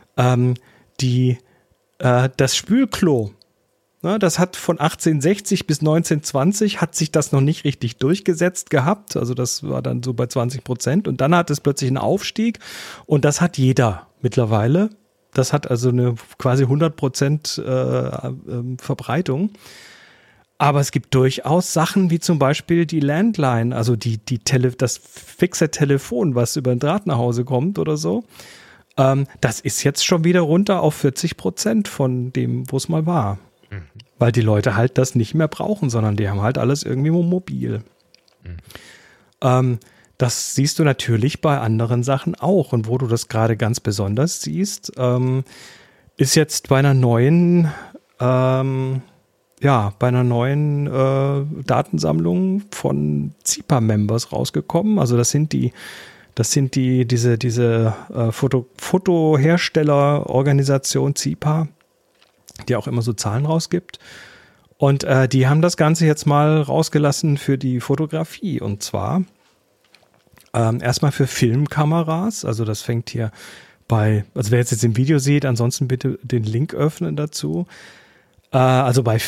das Spülklo. Na, das hat von 1860 bis 1920 hat sich das noch nicht richtig durchgesetzt gehabt. Also das war dann so bei 20%. Und dann hat es plötzlich einen Aufstieg. Und das hat jeder mittlerweile. Das hat also eine quasi 100% Verbreitung. Aber es gibt durchaus Sachen wie zum Beispiel die Landline, also das fixe Telefon, was über den Draht nach Hause kommt oder so. Das ist jetzt schon wieder runter auf 40% von dem, wo es mal war. Weil die Leute halt das nicht mehr brauchen, sondern die haben halt alles irgendwie mobil. Das siehst du natürlich bei anderen Sachen auch. Und wo du das gerade ganz besonders siehst, ist jetzt bei einer neuen Datensammlung von ZIPA-Members rausgekommen. Also das sind diese Fotoherstellerorganisation ZIPA, die auch immer so Zahlen rausgibt. Und die haben das Ganze jetzt mal rausgelassen für die Fotografie. Und zwar erstmal für Filmkameras. Also das fängt hier also wer jetzt im Video sieht, ansonsten bitte den Link öffnen dazu. Also bei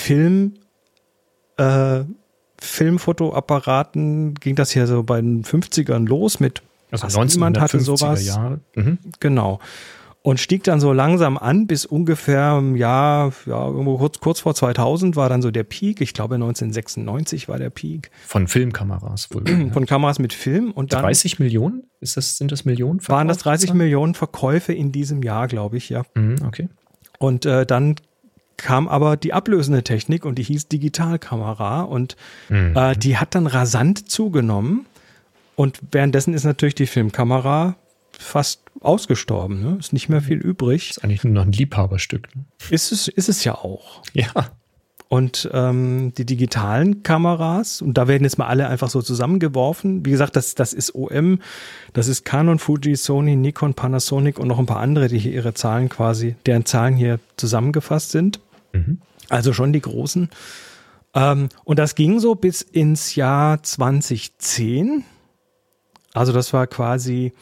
Filmfotoapparaten ging das hier so bei den 50ern los mit, also niemand hatte sowas. Jahre. Genau. Und stieg dann so langsam an bis ungefähr im Jahr, irgendwo kurz vor 2000 war dann so der Peak. Ich glaube 1996 war der Peak. Von Filmkameras wohl. Von Kameras mit Film. Und dann 30 Millionen? Sind das Millionen Verkäufe? Waren das 30 Millionen Verkäufe in diesem Jahr, glaube ich, ja. Okay. Und dann kam aber die ablösende Technik und die hieß Digitalkamera und die hat dann rasant zugenommen. Und währenddessen ist natürlich die Filmkamera fast ausgestorben, ne? Ist nicht mehr viel übrig. Ist eigentlich nur noch ein Liebhaberstück. Ne? Ist es ja auch. Ja. Und die digitalen Kameras, und da werden jetzt mal alle einfach so zusammengeworfen. Wie gesagt, das ist OM, das ist Canon, Fuji, Sony, Nikon, Panasonic und noch ein paar andere, die hier deren Zahlen hier zusammengefasst sind. Also schon die großen. Und das ging so bis ins Jahr 2010. Also das war quasi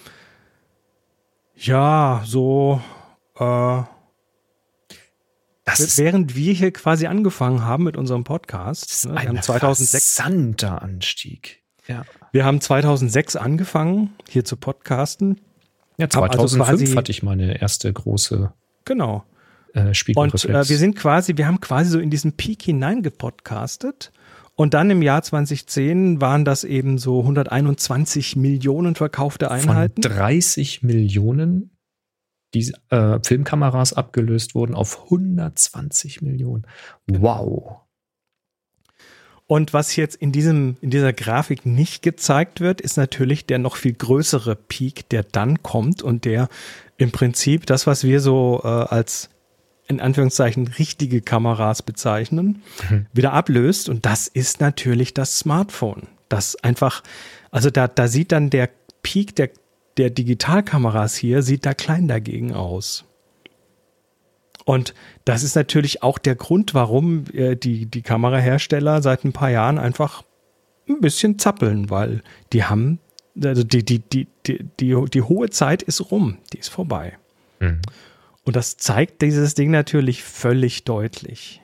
während wir hier quasi angefangen haben mit unserem Podcast. Das ist ein rasanter Anstieg. Ja. Wir haben 2006 angefangen, hier zu podcasten. Ja, 2005 hatte ich meine erste große Spiegelreflex. Und wir haben quasi so in diesen Peak hineingepodcastet. Und dann im Jahr 2010 waren das eben so 121 Millionen verkaufte Einheiten. Von 30 Millionen, die Filmkameras abgelöst wurden, auf 120 Millionen. Wow. Und was jetzt in dieser Grafik nicht gezeigt wird, ist natürlich der noch viel größere Peak, der dann kommt und der im Prinzip das, was wir so als in Anführungszeichen richtige Kameras bezeichnen, wieder ablöst. Und das ist natürlich das Smartphone. Das einfach, also da sieht dann der Peak der Digitalkameras hier, sieht da klein dagegen aus. Und das ist natürlich auch der Grund, warum die Kamerahersteller seit ein paar Jahren einfach ein bisschen zappeln, weil die haben, also die hohe Zeit ist rum, die ist vorbei. Und das zeigt dieses Ding natürlich völlig deutlich.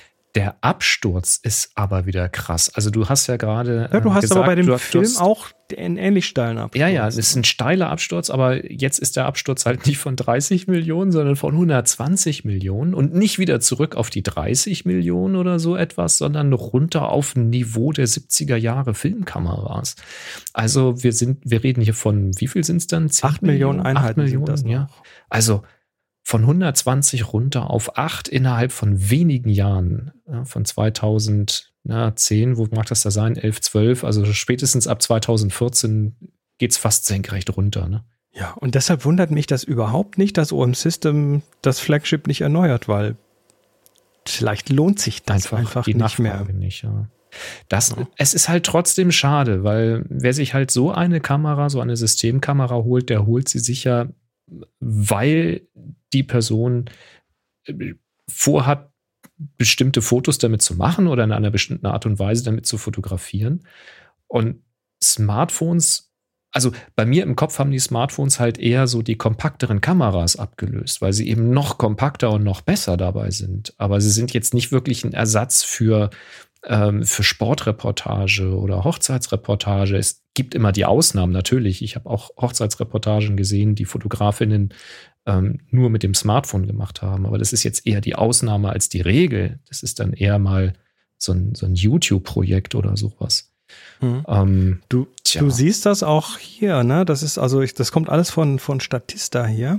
Der Absturz ist aber wieder krass. Also du hast ja gerade du hast gesagt, aber bei dem Film auch einen ähnlich steilen Absturz. Ja, es ist ein steiler Absturz, aber jetzt ist der Absturz halt nicht von 30 Millionen, sondern von 120 Millionen und nicht wieder zurück auf die 30 Millionen oder so etwas, sondern runter auf ein Niveau der 70er Jahre Filmkameras. Also wir reden hier von, wie viel sind es dann? 8 Millionen Einheiten 8 Millionen, sind das noch. Ja. Also von 120 runter auf 8 innerhalb von wenigen Jahren, von 2010, wo mag das da sein? 11, 12, also spätestens ab 2014 geht es fast senkrecht runter. Ne? Ja, und deshalb wundert mich das überhaupt nicht, dass OM System das Flagship nicht erneuert, weil vielleicht lohnt sich das einfach die nicht mehr. Nicht, ja. Es ist halt trotzdem schade, weil wer sich halt so eine Kamera, so eine Systemkamera holt, der holt sie sicher, weil die Person vorhat, bestimmte Fotos damit zu machen oder in einer bestimmten Art und Weise damit zu fotografieren. Und Smartphones, also bei mir im Kopf haben die Smartphones halt eher so die kompakteren Kameras abgelöst, weil sie eben noch kompakter und noch besser dabei sind. Aber sie sind jetzt nicht wirklich ein Ersatz für Sportreportage oder Hochzeitsreportage. Es gibt immer die Ausnahmen, natürlich. Ich habe auch Hochzeitsreportagen gesehen, die Fotografinnen nur mit dem Smartphone gemacht haben. Aber das ist jetzt eher die Ausnahme als die Regel. Das ist dann eher mal so ein YouTube-Projekt oder sowas. Du siehst das auch hier, ne? Das ist das kommt alles von Statista hier.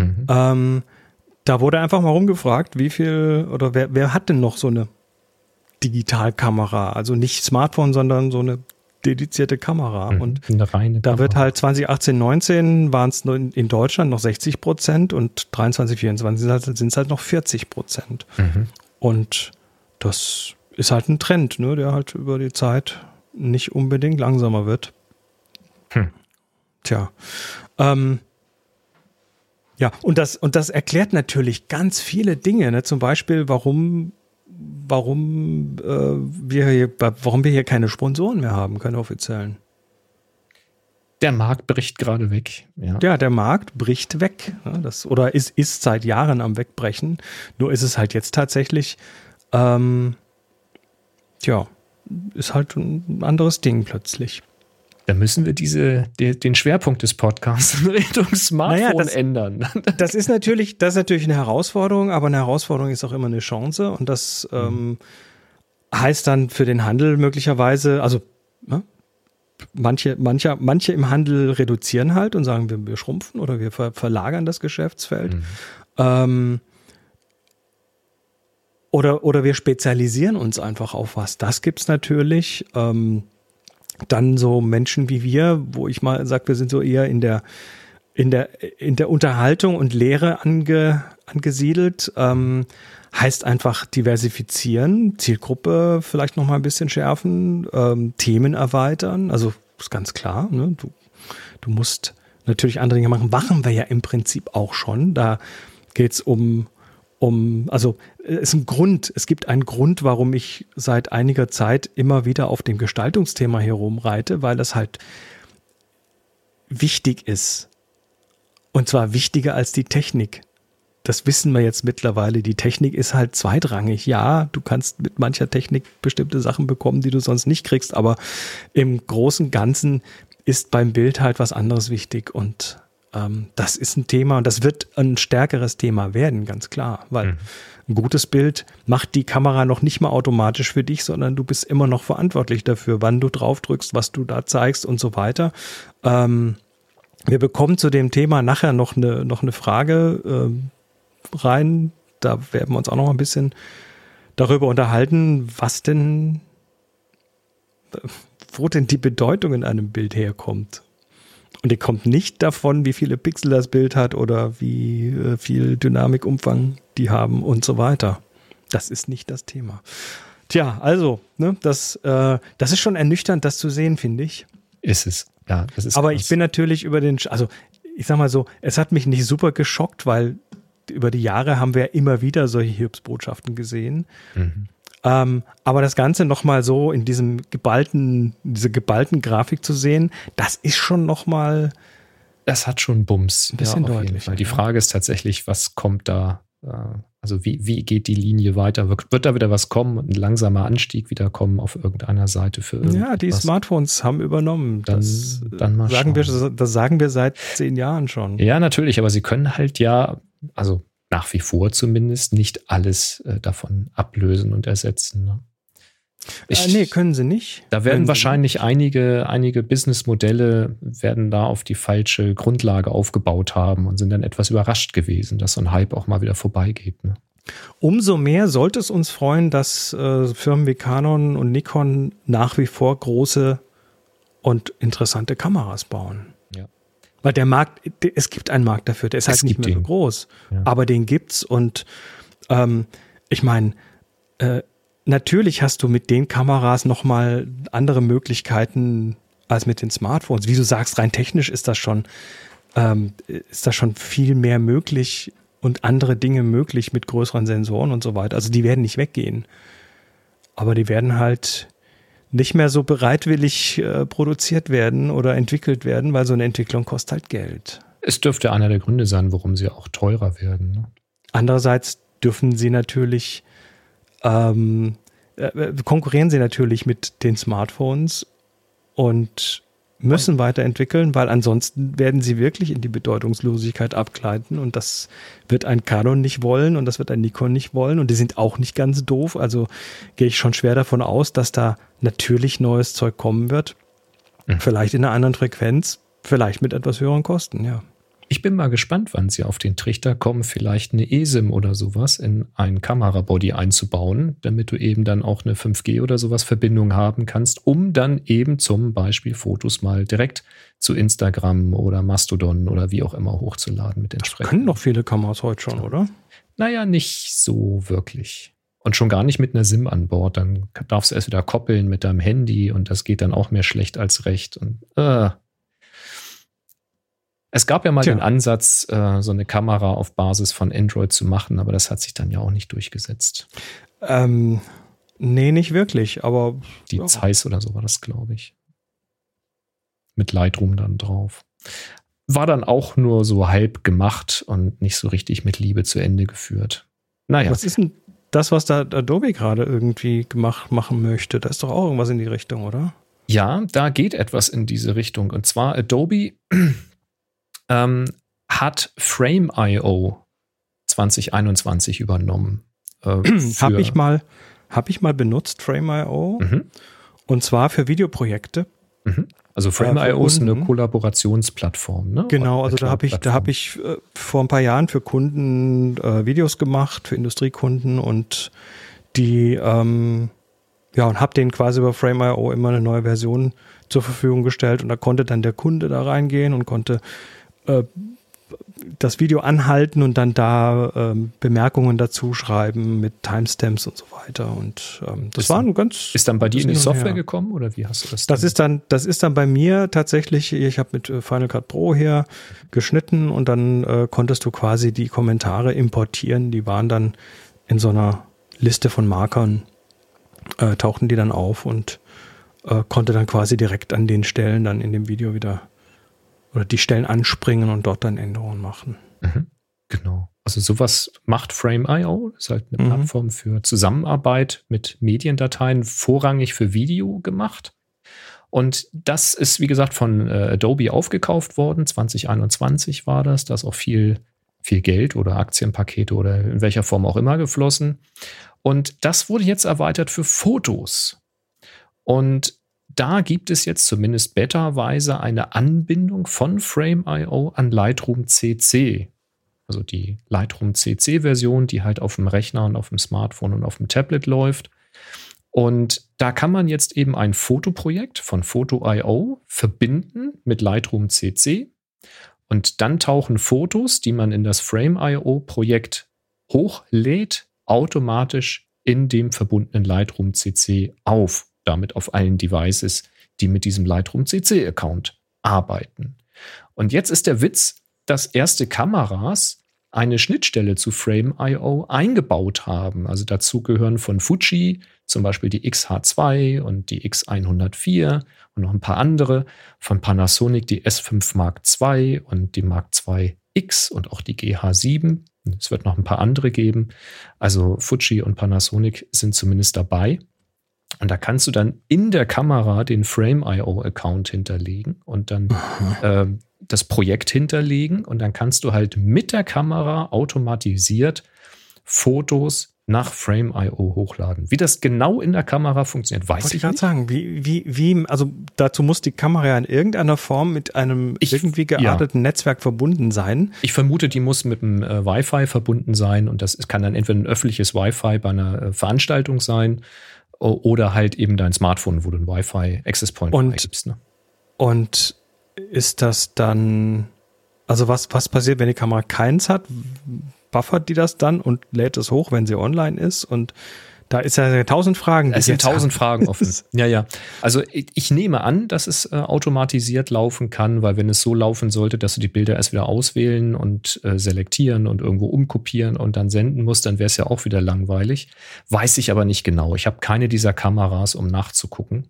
Da wurde einfach mal rumgefragt, wie viel oder wer hat denn noch so eine Digitalkamera, also nicht Smartphone, sondern so eine dedizierte Kamera. Und eine reine da wird halt 2018, 19 waren es in Deutschland noch 60% und 23, 24 sind es halt noch 40%. Und das ist halt ein Trend, ne, der halt über die Zeit nicht unbedingt langsamer wird. Tja. Ja, und das erklärt natürlich ganz viele Dinge, ne? Zum Beispiel, warum wir hier keine Sponsoren mehr haben, keine offiziellen. Der Markt bricht gerade weg. Ja, der Markt bricht weg. Oder ist seit Jahren am Wegbrechen. Nur ist es halt jetzt tatsächlich, ist halt ein anderes Ding plötzlich. Da müssen wir den Schwerpunkt des Podcasts in Richtung Smartphone ändern. Das ist natürlich eine Herausforderung, aber eine Herausforderung ist auch immer eine Chance. Und das heißt dann für den Handel möglicherweise, also manche im Handel reduzieren halt und sagen, wir schrumpfen oder wir verlagern das Geschäftsfeld. Oder wir spezialisieren uns einfach auf was. Das gibt's natürlich. Dann so Menschen wie wir, wo ich mal sage, wir sind so eher in der Unterhaltung und Lehre angesiedelt, heißt einfach diversifizieren, Zielgruppe vielleicht noch mal ein bisschen schärfen, Themen erweitern. Also ist ganz klar, ne? Du musst natürlich andere Dinge machen wir ja im Prinzip auch schon. Da geht's also es gibt einen Grund, warum ich seit einiger Zeit immer wieder auf dem Gestaltungsthema herumreite, weil das halt wichtig ist. Und zwar wichtiger als die Technik. Das wissen wir jetzt mittlerweile. Die Technik ist halt zweitrangig. Ja, du kannst mit mancher Technik bestimmte Sachen bekommen, die du sonst nicht kriegst, aber im Großen und Ganzen ist beim Bild halt was anderes wichtig und das ist ein Thema und das wird ein stärkeres Thema werden, ganz klar, weil ein gutes Bild macht die Kamera noch nicht mal automatisch für dich, sondern du bist immer noch verantwortlich dafür, wann du drauf drückst, was du da zeigst und so weiter. Wir bekommen zu dem Thema nachher noch eine Frage rein, da werden wir uns auch noch ein bisschen darüber unterhalten, wo denn die Bedeutung in einem Bild herkommt. Und die kommt nicht davon, wie viele Pixel das Bild hat oder wie viel Dynamikumfang die haben und so weiter. Das ist nicht das Thema. Tja, also, ne, das ist schon ernüchternd, das zu sehen, finde ich. Ist es, ja. Das ist aber krass. Ich bin natürlich also ich sag mal so, es hat mich nicht super geschockt, weil über die Jahre haben wir ja immer wieder solche Hilfsbotschaften gesehen. Aber das Ganze nochmal so in diese geballten Grafik zu sehen, das ist schon nochmal. Das hat schon Bums. Ein bisschen deutlich. Die Frage ist tatsächlich, was kommt da Also wie geht die Linie weiter? Wird da wieder was kommen und ein langsamer Anstieg wieder kommen auf irgendeiner Seite für irgendwas? Ja, die Smartphones haben übernommen. Dann mal das sagen wir seit 10 Jahren schon. Ja, natürlich, aber sie können halt also nach wie vor zumindest, nicht alles davon ablösen und ersetzen. Ne? Nee, können sie nicht. Da werden wahrscheinlich einige Businessmodelle werden da auf die falsche Grundlage aufgebaut haben und sind dann etwas überrascht gewesen, dass so ein Hype auch mal wieder vorbeigeht. Ne? Umso mehr sollte es uns freuen, dass Firmen wie Canon und Nikon nach wie vor große und interessante Kameras bauen. Ja. Weil der Markt, es gibt einen Markt dafür, der ist halt nicht mehr so groß, aber den gibt's und ich meine, natürlich hast du mit den Kameras nochmal andere Möglichkeiten als mit den Smartphones. Wie du sagst, rein technisch ist das schon viel mehr möglich und andere Dinge möglich mit größeren Sensoren und so weiter. Also die werden nicht weggehen. Aber die werden halt nicht mehr so bereitwillig produziert werden oder entwickelt werden, weil so eine Entwicklung kostet halt Geld. Es dürfte einer der Gründe sein, warum sie auch teurer werden. Ne? Andererseits dürfen sie natürlich konkurrieren sie natürlich mit den Smartphones und müssen weiterentwickeln, weil ansonsten werden sie wirklich in die Bedeutungslosigkeit abgleiten und das wird ein Canon nicht wollen und das wird ein Nikon nicht wollen und die sind auch nicht ganz doof, also gehe ich schon schwer davon aus, dass da natürlich neues Zeug kommen wird, vielleicht in einer anderen Frequenz, vielleicht mit etwas höheren Kosten, ja. Ich bin mal gespannt, wann sie auf den Trichter kommen, vielleicht eine eSIM oder sowas in einen Kamerabody einzubauen, damit du eben dann auch eine 5G oder sowas Verbindung haben kannst, um dann eben zum Beispiel Fotos mal direkt zu Instagram oder Mastodon oder wie auch immer hochzuladen mit entsprechend. Das können doch viele Kameras heute schon, oder? Naja, nicht so wirklich. Und schon gar nicht mit einer SIM an Bord. Dann darfst du erst wieder koppeln mit deinem Handy und das geht dann auch mehr schlecht als recht. Und es gab ja mal den Ansatz, so eine Kamera auf Basis von Android zu machen, aber das hat sich dann ja auch nicht durchgesetzt. Nee, nicht wirklich, aber die Zeiss oder so war das, glaube ich. Mit Lightroom dann drauf. War dann auch nur so halb gemacht und nicht so richtig mit Liebe zu Ende geführt. Naja. Was ist denn das, was da Adobe gerade irgendwie machen möchte? Da ist doch auch irgendwas in die Richtung, oder? Ja, da geht etwas in diese Richtung. Und zwar Adobe hat Frame.io 2021 übernommen. Habe ich mal benutzt, Frame.io. Und zwar für Videoprojekte. Also Frame.io ist eine Kollaborationsplattform, ne? Genau, also da habe ich vor ein paar Jahren für Kunden Videos gemacht, für Industriekunden und die und habe denen quasi über Frame.io immer eine neue Version zur Verfügung gestellt und da konnte dann der Kunde da reingehen und konnte das Video anhalten und dann da Bemerkungen dazu schreiben mit Timestamps und so weiter. Und das war ein ganz... Ist dann bei dir in die Software gekommen oder wie hast du das? Das ist dann bei mir tatsächlich, ich habe mit Final Cut Pro hier geschnitten und dann konntest du quasi die Kommentare importieren. Die waren dann in so einer Liste von Markern, tauchten die dann auf und konnte dann quasi direkt an den Stellen dann in dem Video wieder oder die Stellen anspringen und dort dann Änderungen machen. Genau. Also sowas macht Frame.io. Das ist halt eine Plattform für Zusammenarbeit mit Mediendateien, vorrangig für Video gemacht. Und das ist, wie gesagt, von Adobe aufgekauft worden. 2021 war das. Da ist auch viel Geld oder Aktienpakete oder in welcher Form auch immer geflossen. Und das wurde jetzt erweitert für Fotos. Und da gibt es jetzt zumindest beta-weise eine Anbindung von Frame.io an Lightroom CC. Also die Lightroom CC-Version, die halt auf dem Rechner und auf dem Smartphone und auf dem Tablet läuft. Und da kann man jetzt eben ein Fotoprojekt von Photo.io verbinden mit Lightroom CC. Und dann tauchen Fotos, die man in das Frame.io-Projekt hochlädt, automatisch in dem verbundenen Lightroom CC auf. Damit auf allen Devices, die mit diesem Lightroom CC-Account arbeiten. Und jetzt ist der Witz, dass erste Kameras eine Schnittstelle zu Frame.io eingebaut haben. Also dazu gehören von Fuji zum Beispiel die XH2 und die X104 und noch ein paar andere. Von Panasonic die S5 Mark II und die Mark II X und auch die GH7 Es wird noch ein paar andere geben. Also Fuji und Panasonic sind zumindest dabei. Und da kannst du dann in der Kamera den Frame.io-Account hinterlegen und dann das Projekt hinterlegen. Und dann kannst du halt mit der Kamera automatisiert Fotos nach Frame.io hochladen. Wie das genau in der Kamera funktioniert, weiß ich nicht. Wollte ich gerade sagen, also dazu muss die Kamera ja in irgendeiner Form mit einem irgendwie gearteten Netzwerk verbunden sein. Ich vermute, die muss mit dem Wi-Fi verbunden sein und das kann dann entweder ein öffentliches Wi-Fi bei einer Veranstaltung sein oder halt eben dein Smartphone, wo du ein Wi-Fi-Access Point eingibst. Ne? Und ist das dann, also was passiert, wenn die Kamera keins hat? Buffert die das dann und lädt es hoch, wenn sie online ist? Und da ist ja 1000 Fragen. Es sind 1000 Fragen offen. Ja. Also ich nehme an, dass es automatisiert laufen kann, weil wenn es so laufen sollte, dass du die Bilder erst wieder auswählen und selektieren und irgendwo umkopieren und dann senden musst, dann wäre es ja auch wieder langweilig. Weiß ich aber nicht genau. Ich habe keine dieser Kameras, um nachzugucken.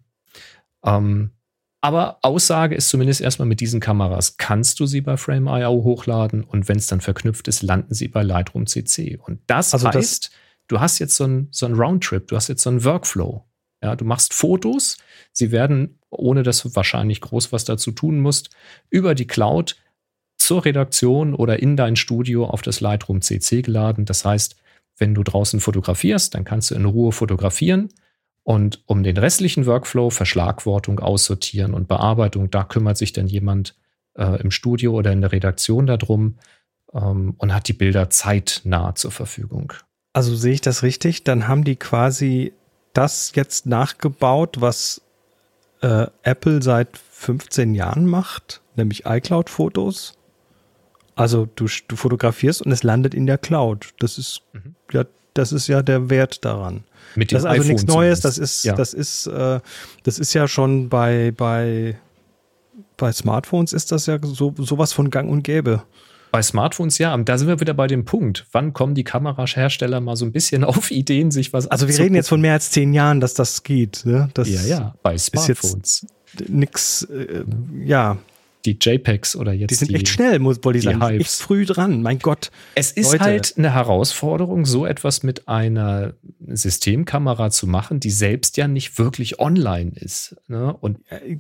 Aber Aussage ist zumindest erstmal, mit diesen Kameras kannst du sie bei Frame.io hochladen und wenn es dann verknüpft ist, landen sie bei Lightroom CC. Und das heißt, du hast jetzt so einen Roundtrip, du hast jetzt so einen Workflow. Ja, du machst Fotos, sie werden, ohne dass du wahrscheinlich groß was dazu tun musst, über die Cloud zur Redaktion oder in dein Studio auf das Lightroom CC geladen. Das heißt, wenn du draußen fotografierst, dann kannst du in Ruhe fotografieren. Und um den restlichen Workflow, Verschlagwortung, Aussortieren und Bearbeitung, da kümmert sich dann jemand im Studio oder in der Redaktion darum und hat die Bilder zeitnah zur Verfügung. Also sehe ich das richtig? Dann haben die quasi das jetzt nachgebaut, was Apple seit 15 Jahren macht, nämlich iCloud-Fotos. Also du fotografierst und es landet in der Cloud. Das ist ja der Wert daran. Mit das ist also nichts Neues, das ist ja schon bei Smartphones ist das ja sowas von gang und gäbe. Bei Smartphones ja, da sind wir wieder bei dem Punkt. Wann kommen die Kamerahersteller mal so ein bisschen auf Ideen, sich was Also wir reden jetzt von mehr als 10 Jahren, dass das geht. Ne? Das bei Smartphones. Ist jetzt nix, Die JPEGs oder jetzt die sind echt schnell, wollte ich sagen. Die sind echt früh dran, mein Gott. Es ist halt eine Herausforderung, so etwas mit einer Systemkamera zu machen, die selbst ja nicht wirklich online ist. Ne? Und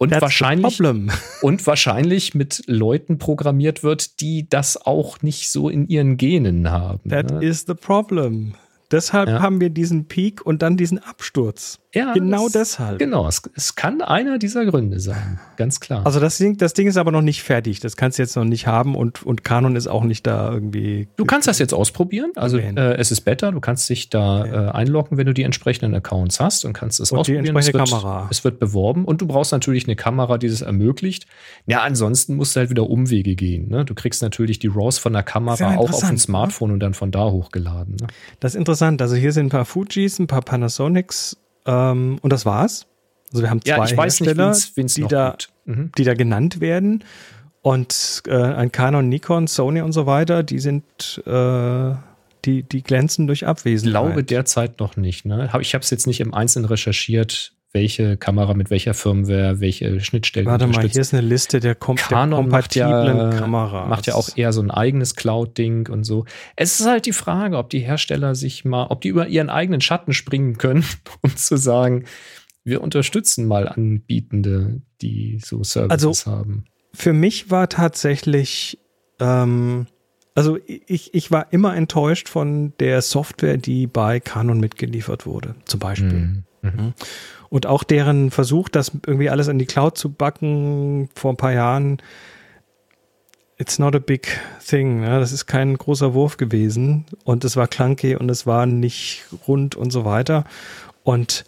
wahrscheinlich mit Leuten programmiert wird, die das auch nicht so in ihren Genen haben. That is the problem. Deshalb haben wir diesen Peak und dann diesen Absturz. Ja, genau deshalb. Genau, es kann einer dieser Gründe sein, ganz klar. Also das Ding ist aber noch nicht fertig. Das kannst du jetzt noch nicht haben und Canon ist auch nicht da irgendwie. Du kannst das jetzt ausprobieren. Also es ist Beta. Du kannst dich da einloggen, wenn du die entsprechenden Accounts hast und kannst es ausprobieren. Die entsprechende Kamera. Es wird beworben und du brauchst natürlich eine Kamera, die das ermöglicht. Ja, ansonsten musst du halt wieder Umwege gehen. Ne? Du kriegst natürlich die RAWs von der Kamera auch auf ein Smartphone und dann von da hochgeladen. Ne? Das ist interessant. Also hier sind ein paar Fujis, ein paar Panasonics und das war's. Also wir haben zwei Hersteller, die da genannt werden. Und ein Canon, Nikon, Sony und so weiter, die sind die glänzen durch Abwesenheit. Ich glaube derzeit noch nicht. Ne? Ich habe es jetzt nicht im Einzelnen recherchiert, welche Kamera mit welcher Firmware, welche Schnittstellen Warte mal, hier ist eine Liste der kompatiblen Kameras. Macht ja auch eher so ein eigenes Cloud-Ding und so. Es ist halt die Frage, ob die Hersteller ob die über ihren eigenen Schatten springen können, um zu sagen, wir unterstützen mal Anbietende, die so Services haben. Für mich war tatsächlich, ich war immer enttäuscht von der Software, die bei Canon mitgeliefert wurde, zum Beispiel. Mhm. Und auch deren Versuch, das irgendwie alles in die Cloud zu backen vor ein paar Jahren, it's not a big thing. Ja, das ist kein großer Wurf gewesen. Und es war clunky und es war nicht rund und so weiter. Und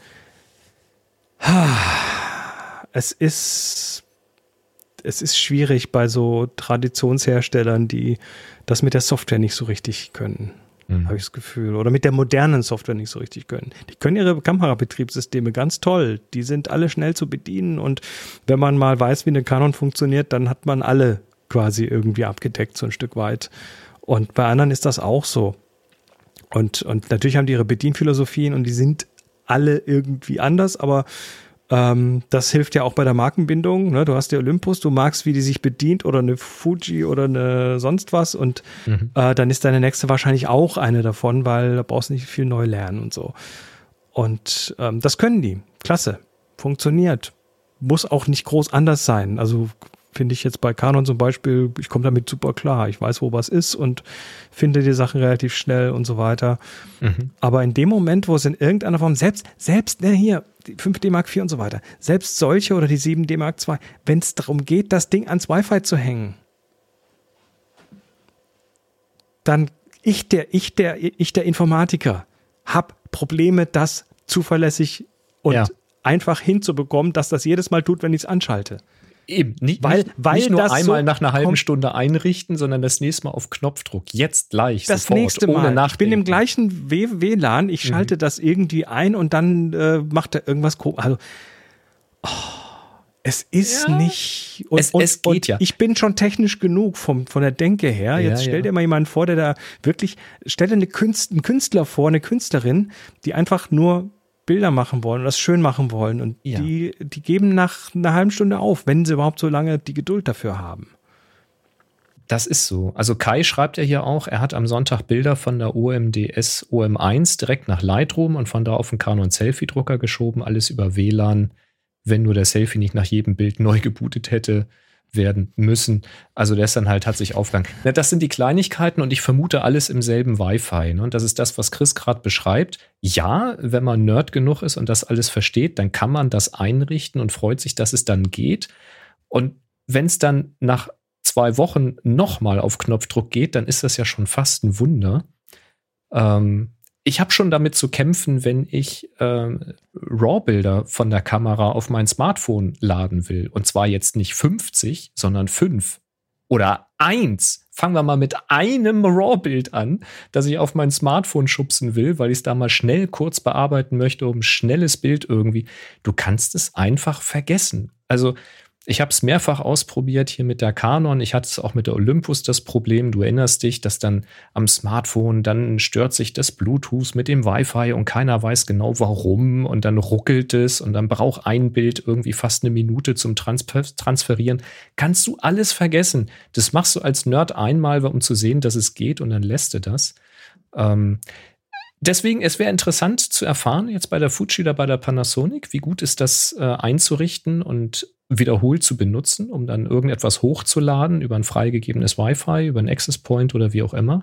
es ist schwierig bei so Traditionsherstellern, die das mit der Software nicht so richtig können. Habe ich das Gefühl. Oder mit der modernen Software nicht so richtig können. Die können ihre Kamerabetriebssysteme ganz toll. Die sind alle schnell zu bedienen und wenn man mal weiß, wie eine Canon funktioniert, dann hat man alle quasi irgendwie abgedeckt, so ein Stück weit. Und bei anderen ist das auch so. Und natürlich haben die ihre Bedienphilosophien und die sind alle irgendwie anders, aber Das hilft ja auch bei der Markenbindung. Ne? Du hast die Olympus, du magst, wie die sich bedient oder eine Fuji oder eine sonst was und dann ist deine nächste wahrscheinlich auch eine davon, weil da brauchst du nicht viel neu lernen und so. Und das können die. Klasse. Funktioniert. Muss auch nicht groß anders sein. Also finde ich jetzt bei Canon zum Beispiel, ich komme damit super klar. Ich weiß, wo was ist und finde die Sachen relativ schnell und so weiter. Aber in dem Moment, wo es in irgendeiner Form, selbst hier, die 5D Mark IV und so weiter, selbst solche oder die 7D Mark II, wenn es darum geht, das Ding ans Wi-Fi zu hängen, dann ich der Informatiker, habe Probleme, das zuverlässig und einfach hinzubekommen, dass das jedes Mal tut, wenn ich es anschalte. Eben, nicht nur das einmal so nach einer halben Stunde einrichten, sondern das nächste Mal auf Knopfdruck. Jetzt gleich, das sofort, nächste Mal. Ohne nachdenken. Ich bin im gleichen WLAN, ich schalte das irgendwie ein und dann macht er irgendwas komisch. Also, es ist nicht... Es geht ja. Ich bin schon technisch genug von der Denke her. Jetzt stell dir mal jemanden vor, der da wirklich... Stell dir einen Künstler vor, eine Künstlerin, die einfach nur Bilder machen wollen und das schön machen wollen. Und die geben nach einer halben Stunde auf, wenn sie überhaupt so lange die Geduld dafür haben. Das ist so. Also Kai schreibt ja hier auch, er hat am Sonntag Bilder von der OMDS OM1 direkt nach Lightroom und von da auf den Canon Selfie-Drucker geschoben, alles über WLAN, wenn nur der Selfie nicht nach jedem Bild neu gebootet hätte werden müssen. Also der ist dann halt, hat sich aufgegangen. Ja, das sind die Kleinigkeiten und ich vermute alles im selben Wi-Fi. Ne? Und das ist das, was Chris gerade beschreibt. Ja, wenn man Nerd genug ist und das alles versteht, dann kann man das einrichten und freut sich, dass es dann geht. Und wenn es dann nach 2 Wochen nochmal auf Knopfdruck geht, dann ist das ja schon fast ein Wunder. Ich habe schon damit zu kämpfen, wenn ich RAW-Bilder von der Kamera auf mein Smartphone laden will. Und zwar jetzt nicht 50, sondern 5 oder 1. Fangen wir mal mit einem RAW-Bild an, das ich auf mein Smartphone schubsen will, weil ich es da mal schnell kurz bearbeiten möchte, um ein schnelles Bild irgendwie. Du kannst es einfach vergessen. Also ich habe es mehrfach ausprobiert hier mit der Canon. Ich hatte es auch mit der Olympus das Problem. Du erinnerst dich, dass dann am Smartphone, dann stört sich das Bluetooth mit dem Wi-Fi und keiner weiß genau warum und dann ruckelt es und dann braucht ein Bild irgendwie fast eine Minute zum Transferieren. Kannst du alles vergessen. Das machst du als Nerd einmal, um zu sehen, dass es geht und dann lässt du das. Deswegen, es wäre interessant zu erfahren, jetzt bei der Fuji oder bei der Panasonic, wie gut ist das einzurichten und wiederholt zu benutzen, um dann irgendetwas hochzuladen über ein freigegebenes Wi-Fi, über einen Access Point oder wie auch immer.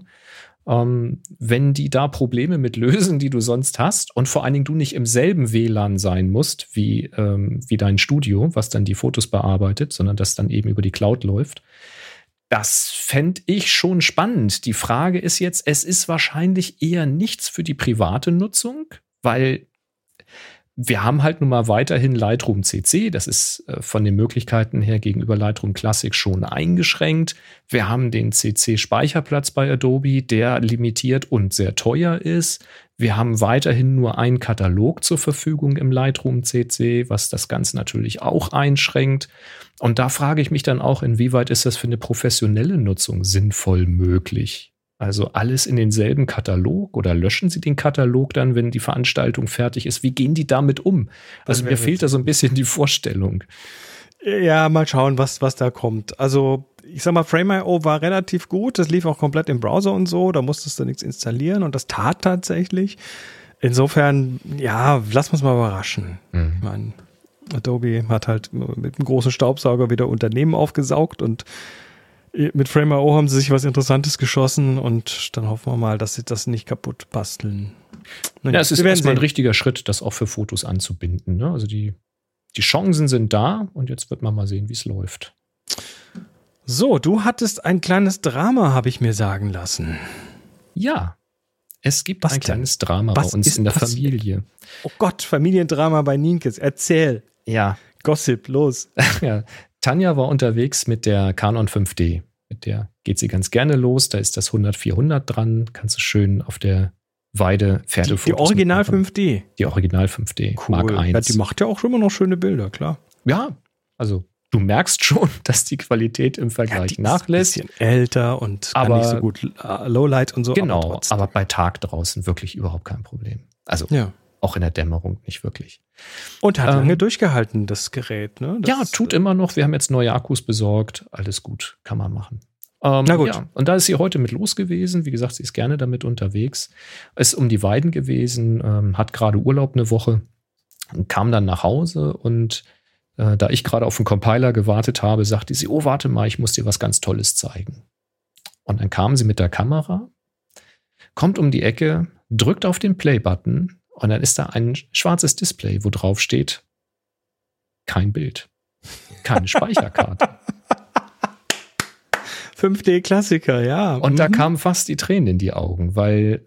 Wenn die da Probleme mit lösen, die du sonst hast und vor allen Dingen du nicht im selben WLAN sein musst wie dein Studio, was dann die Fotos bearbeitet, sondern das dann eben über die Cloud läuft. Das fände ich schon spannend. Die Frage ist jetzt, es ist wahrscheinlich eher nichts für die private Nutzung, weil wir haben halt nun mal weiterhin Lightroom CC. Das ist von den Möglichkeiten her gegenüber Lightroom Classic schon eingeschränkt. Wir haben den CC-Speicherplatz bei Adobe, der limitiert und sehr teuer ist. Wir haben weiterhin nur einen Katalog zur Verfügung im Lightroom CC, was das Ganze natürlich auch einschränkt. Und da frage ich mich dann auch, inwieweit ist das für eine professionelle Nutzung sinnvoll möglich? Also alles in denselben Katalog oder löschen Sie den Katalog dann, wenn die Veranstaltung fertig ist? Wie gehen die damit um? Also mir fehlt da so ein bisschen die Vorstellung. Ja, mal schauen, was da kommt. Also ich sag mal, Frame.io war relativ gut. Das lief auch komplett im Browser und so. Da musstest du nichts installieren und das tat tatsächlich. Insofern, ja, lass uns mal überraschen. Ich meine, Adobe hat halt mit einem großen Staubsauger wieder Unternehmen aufgesaugt und mit Frame.io haben sie sich was Interessantes geschossen und dann hoffen wir mal, dass sie das nicht kaputt basteln. Ja, es ist erstmal ein richtiger Schritt, das auch für Fotos anzubinden. Ne? Also die Chancen sind da und jetzt wird man mal sehen, wie es läuft. So, du hattest ein kleines Drama, habe ich mir sagen lassen. Ja, es gibt ein kleines Drama bei uns in der Familie. Oh Gott, Familiendrama bei Nienkes. Erzähl. Ja. Gossip, los. Ja. Tanja war unterwegs mit der Canon 5D. Mit der geht sie ganz gerne los. Da ist das 100-400 dran. Kannst du schön auf der Weide Pferdefotos Die Original machen. 5D? Die Original 5D, cool. Mark I. Ja, die macht ja auch schon immer noch schöne Bilder, klar. Ja, also du merkst schon, dass die Qualität im Vergleich nachlässt. Ist ein bisschen älter und kann nicht so gut Lowlight und so. Genau, aber bei Tag draußen wirklich überhaupt kein Problem. Also auch in der Dämmerung nicht wirklich. Und hat lange durchgehalten, das Gerät. Ne? Das, tut immer noch. Wir haben jetzt neue Akkus besorgt. Alles gut, kann man machen. Na gut. Ja. Und da ist sie heute mit los gewesen. Wie gesagt, sie ist gerne damit unterwegs. Ist um die Weiden gewesen, hat gerade Urlaub eine Woche, kam dann nach Hause und da ich gerade auf den Compiler gewartet habe, sagte sie, oh, warte mal, ich muss dir was ganz Tolles zeigen. Und dann kam sie mit der Kamera, kommt um die Ecke, drückt auf den Play-Button und dann ist da ein schwarzes Display, wo drauf steht, kein Bild, keine Speicherkarte. 5D-Klassiker, ja. Und da kamen fast die Tränen in die Augen, weil,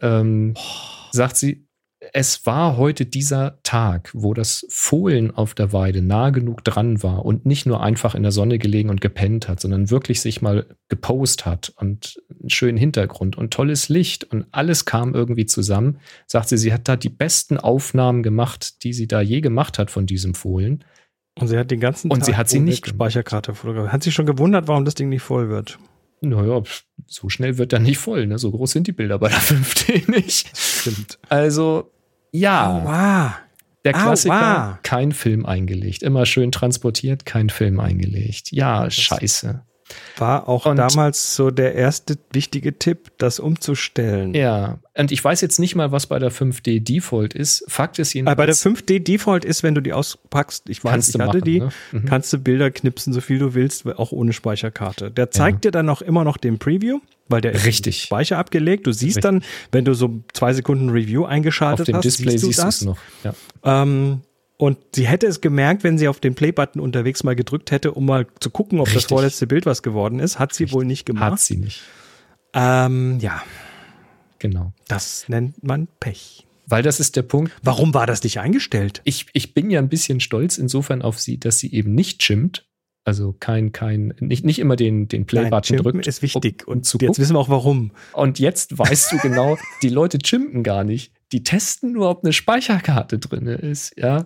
sagt sie, es war heute dieser Tag, wo das Fohlen auf der Weide nah genug dran war und nicht nur einfach in der Sonne gelegen und gepennt hat, sondern wirklich sich mal gepost hat und einen schönen Hintergrund und tolles Licht und alles kam irgendwie zusammen. Sagt sie hat da die besten Aufnahmen gemacht, die sie da je gemacht hat von diesem Fohlen. Und sie hat den ganzen Tag sie hat sie nicht Speicherkarte fotografiert. Hat sich schon gewundert, warum das Ding nicht voll wird. Naja, so schnell wird er nicht voll, ne? So groß sind die Bilder bei der 5D nicht. Stimmt. Also, ja. Aua. Der Klassiker, kein Film eingelegt. Immer schön transportiert, kein Film eingelegt. Ja, das scheiße. War auch damals so der erste wichtige Tipp, das umzustellen. Ja, und ich weiß jetzt nicht mal, was bei der 5D Default ist. Fakt ist jedenfalls. Bei der 5D Default ist, wenn du die auspackst, ich weiß, ich hatte die, kannst du Bilder knipsen, so viel du willst, auch ohne Speicherkarte. Der zeigt dir dann auch immer noch den Preview, weil der ist im Speicher abgelegt. Du siehst dann, wenn du so 2 Sekunden Review eingeschaltet hast, auf dem Display siehst du es noch. Ja. Und sie hätte es gemerkt, wenn sie auf den Play-Button unterwegs mal gedrückt hätte, um mal zu gucken, ob das vorletzte Bild was geworden ist. Hat sie wohl nicht gemacht. Hat sie nicht. Ja. Genau. Das nennt man Pech. Weil das ist der Punkt. Warum war das nicht eingestellt? Ich bin ja ein bisschen stolz insofern auf sie, dass sie eben nicht chimpt. Also nicht immer den Play-Button drückt. Ist wichtig. Und jetzt wissen wir auch warum. Und jetzt weißt du genau, die Leute chimpen gar nicht. Die testen nur, ob eine Speicherkarte drin ist, ja.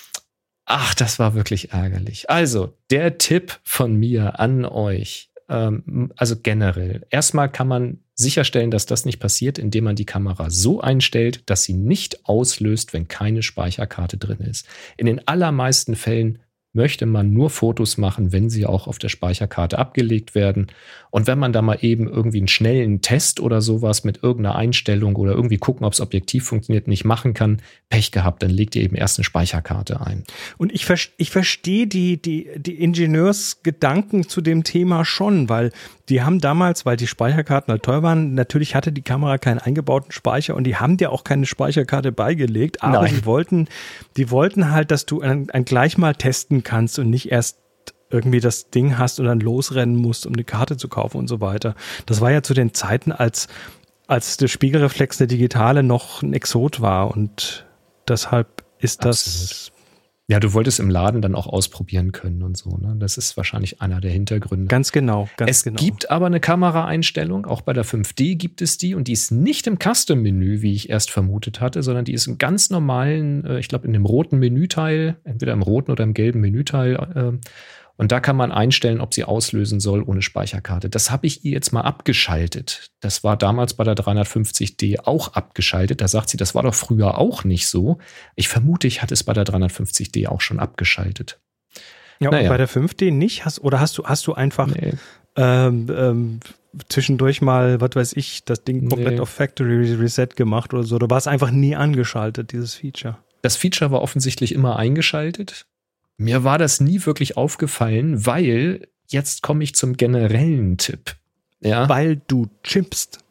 Ach, das war wirklich ärgerlich. Also, der Tipp von mir an euch, also generell, erstmal kann man sicherstellen, dass das nicht passiert, indem man die Kamera so einstellt, dass sie nicht auslöst, wenn keine Speicherkarte drin ist. In den allermeisten Fällen möchte man nur Fotos machen, wenn sie auch auf der Speicherkarte abgelegt werden. Und wenn man da mal eben irgendwie einen schnellen Test oder sowas mit irgendeiner Einstellung oder irgendwie gucken, ob das Objektiv funktioniert, nicht machen kann, Pech gehabt, dann legt ihr eben erst eine Speicherkarte ein. Und ich verstehe die Ingenieursgedanken zu dem Thema schon, weil die haben damals, weil die Speicherkarten halt teuer waren, natürlich hatte die Kamera keinen eingebauten Speicher und die haben dir auch keine Speicherkarte beigelegt, aber die wollten halt, dass du gleich mal testen kannst und nicht erst irgendwie das Ding hast und dann losrennen musst, um eine Karte zu kaufen und so weiter. Das war ja zu den Zeiten, als der Spiegelreflex, der digitale, noch ein Exot war und deshalb ist das... Absolut. Ja, du wolltest im Laden dann auch ausprobieren können und so, ne? Das ist wahrscheinlich einer der Hintergründe. Ganz genau, Es gibt aber eine Kameraeinstellung, auch bei der 5D gibt es die und die ist nicht im Custom-Menü, wie ich erst vermutet hatte, sondern die ist im ganz normalen, ich glaube in dem roten Menüteil, entweder im roten oder im gelben Menüteil. Und da kann man einstellen, ob sie auslösen soll ohne Speicherkarte. Das habe ich ihr jetzt mal abgeschaltet. Das war damals bei der 350D auch abgeschaltet. Da sagt sie, das war doch früher auch nicht so. Ich vermute, ich hatte es bei der 350D auch schon abgeschaltet. Ja, und bei der 5D nicht? Hast du einfach zwischendurch mal, was weiß ich, das Ding komplett auf Factory Reset gemacht oder so? Oder war es einfach nie angeschaltet, dieses Feature? Das Feature war offensichtlich immer eingeschaltet. Mir war das nie wirklich aufgefallen, weil jetzt komme ich zum generellen Tipp. Ja? Weil du chimpst.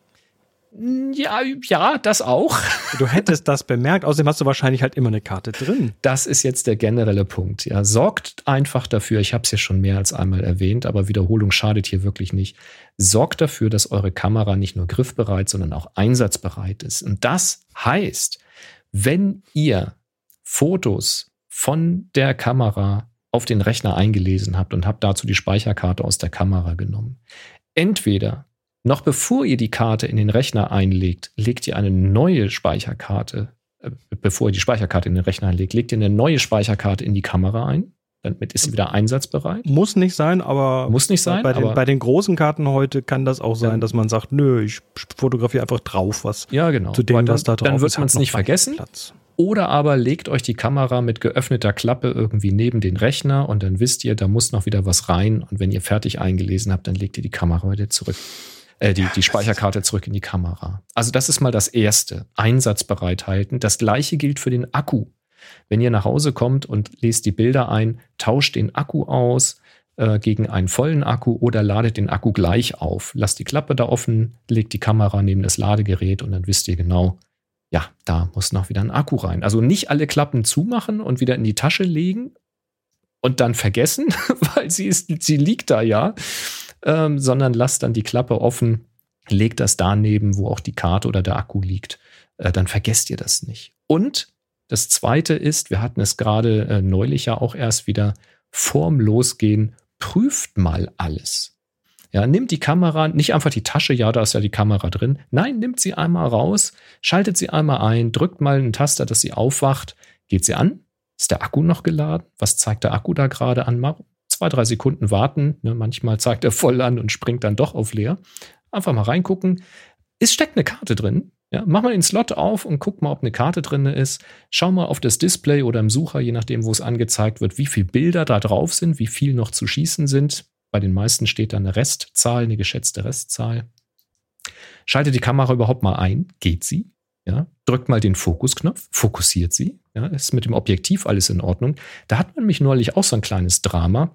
Ja, das auch. Du hättest das bemerkt, außerdem hast du wahrscheinlich halt immer eine Karte drin. Das ist jetzt der generelle Punkt. Ja, sorgt einfach dafür, ich habe es ja schon mehr als einmal erwähnt, aber Wiederholung schadet hier wirklich nicht. Sorgt dafür, dass eure Kamera nicht nur griffbereit, sondern auch einsatzbereit ist. Und das heißt, wenn ihr Fotos von der Kamera auf den Rechner eingelesen habt und habt dazu die Speicherkarte aus der Kamera genommen. Entweder noch bevor ihr die Karte in den Rechner einlegt, legt ihr eine neue Speicherkarte, bevor ihr die Speicherkarte in den Rechner einlegt, legt ihr eine neue Speicherkarte in die Kamera ein. Damit ist sie wieder einsatzbereit. Muss nicht sein, aber bei den großen Karten heute kann das auch sein, dass man sagt, nö, ich fotografiere einfach drauf, was ja, genau. zu dem, was da drauf ist. Dann wird man es nicht vergessen. Platz. Oder aber legt euch die Kamera mit geöffneter Klappe irgendwie neben den Rechner und dann wisst ihr, da muss noch wieder was rein. Und wenn ihr fertig eingelesen habt, dann legt ihr die Kamera wieder zurück. Die Speicherkarte zurück in die Kamera. Also das ist mal das Erste. Einsatzbereit halten. Das Gleiche gilt für den Akku. Wenn ihr nach Hause kommt und lest die Bilder ein, tauscht den Akku aus gegen einen vollen Akku oder ladet den Akku gleich auf. Lasst die Klappe da offen, legt die Kamera neben das Ladegerät und dann wisst ihr genau, ja, da muss noch wieder ein Akku rein. Also nicht alle Klappen zumachen und wieder in die Tasche legen und dann vergessen, weil sie liegt da ja, sondern lasst dann die Klappe offen, legt das daneben, wo auch die Karte oder der Akku liegt. Dann vergesst ihr das nicht. Und das Zweite ist, wir hatten es gerade neulich ja auch erst wieder, vorm Losgehen, prüft mal alles. Ja, nimmt die Kamera, nicht einfach die Tasche, ja, da ist ja die Kamera drin. Nein, nimmt sie einmal raus, schaltet sie einmal ein, drückt mal einen Taster, dass sie aufwacht, geht sie an. Ist der Akku noch geladen? Was zeigt der Akku da gerade an? Mal 2-3 Sekunden warten. Ne? Manchmal zeigt er voll an und springt dann doch auf leer. Einfach mal reingucken. Es steckt eine Karte drin. Ja, mach mal den Slot auf und guck mal, ob eine Karte drin ist. Schau mal auf das Display oder im Sucher, je nachdem, wo es angezeigt wird, wie viele Bilder da drauf sind, wie viel noch zu schießen sind. Bei den meisten steht da eine Restzahl, eine geschätzte Restzahl. Schaltet die Kamera überhaupt mal ein. Geht sie? Ja, drückt mal den Fokusknopf, fokussiert sie. Ja, ist mit dem Objektiv alles in Ordnung. Da hat man mich neulich auch so ein kleines Drama.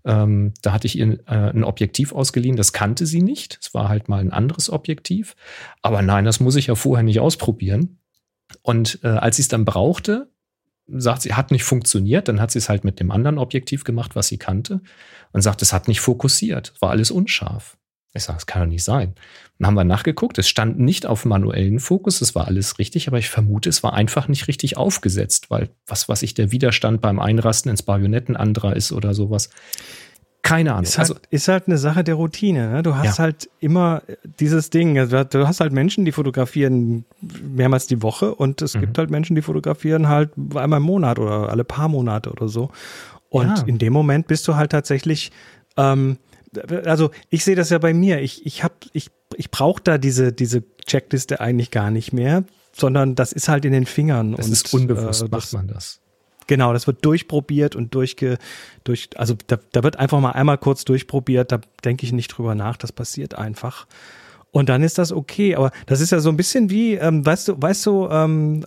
Da hatte ich ihr ein Objektiv ausgeliehen, das kannte sie nicht. Es war halt mal ein anderes Objektiv. Aber nein, das muss ich ja vorher nicht ausprobieren. Und als sie es dann brauchte, sagt sie, hat nicht funktioniert. Dann hat sie es halt mit dem anderen Objektiv gemacht, was sie kannte. Und sagt, es hat nicht fokussiert. War alles unscharf. Ich sage, das kann doch nicht sein. Dann haben wir nachgeguckt, es stand nicht auf manuellen Fokus, es war alles richtig, aber ich vermute, es war einfach nicht richtig aufgesetzt, weil was weiß ich, der Widerstand beim Einrasten ins Bajonett ein anderer ist oder sowas. Keine Ahnung. Ist halt eine Sache der Routine. Ne? Du hast halt immer dieses Ding, also du hast halt Menschen, die fotografieren mehrmals die Woche und es gibt halt Menschen, die fotografieren halt einmal im Monat oder alle paar Monate oder so. Und in dem Moment bist du halt tatsächlich also ich sehe das ja bei mir. Ich brauche da diese Checkliste eigentlich gar nicht mehr, sondern das ist halt in den Fingern. Das ist unbewusst, macht man das. Genau, das wird durchprobiert und also da wird einfach mal einmal kurz durchprobiert, da denke ich nicht drüber nach, das passiert einfach. Und dann ist das okay, aber das ist ja so ein bisschen wie, weißt du,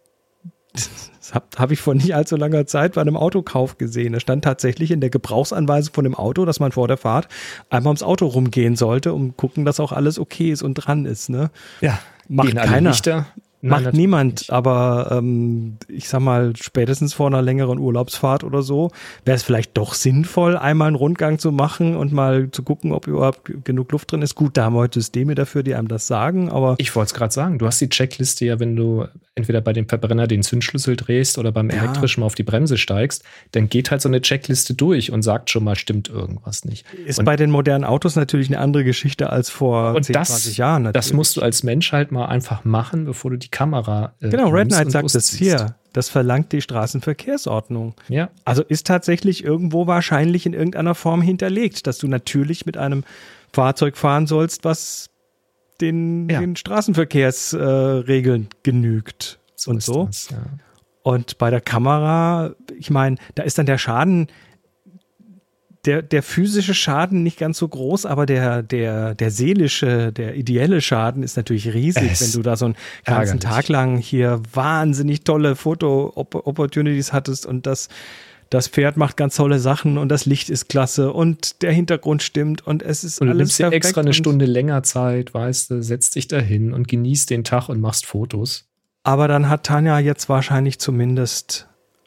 das habe ich vor nicht allzu langer Zeit bei einem Autokauf gesehen. Da stand tatsächlich in der Gebrauchsanweisung von dem Auto, dass man vor der Fahrt einmal ums Auto rumgehen sollte, um gucken, dass auch alles okay ist und dran ist. Ne? Ja, macht keiner. Nein, macht niemand, nicht. Aber ich sag mal, spätestens vor einer längeren Urlaubsfahrt oder so, wäre es vielleicht doch sinnvoll, einmal einen Rundgang zu machen und mal zu gucken, ob überhaupt genug Luft drin ist. Gut, da haben wir heute Systeme dafür, die einem das sagen, aber... Ich wollte es gerade sagen, du hast die Checkliste ja, wenn du entweder bei dem Verbrenner den Zündschlüssel drehst oder beim elektrischen mal auf die Bremse steigst, dann geht halt so eine Checkliste durch und sagt schon mal, stimmt irgendwas nicht. Ist bei den modernen Autos natürlich eine andere Geschichte als vor 10, 20 Jahren. Natürlich. Das musst du als Mensch halt mal einfach machen, bevor du die Kamera genau, Red Knight sagt es hier. Das verlangt die Straßenverkehrsordnung. Ja. Also ist tatsächlich irgendwo wahrscheinlich in irgendeiner Form hinterlegt, dass du natürlich mit einem Fahrzeug fahren sollst, was den Straßenverkehrsregeln genügt. So und so. Das, ja. Und bei der Kamera, ich meine, da ist dann der Schaden, der physische Schaden nicht ganz so groß, aber der seelische, der ideelle Schaden ist natürlich riesig, wenn du da so einen ganzen Tag lang hier wahnsinnig tolle Foto-Opportunities hattest und das Pferd macht ganz tolle Sachen und das Licht ist klasse und der Hintergrund stimmt und es ist und alles du nimmst dir extra eine Stunde länger Zeit, weißt du, setzt dich dahin und genießt den Tag und machst Fotos. Aber dann hat Tanja jetzt wahrscheinlich zumindest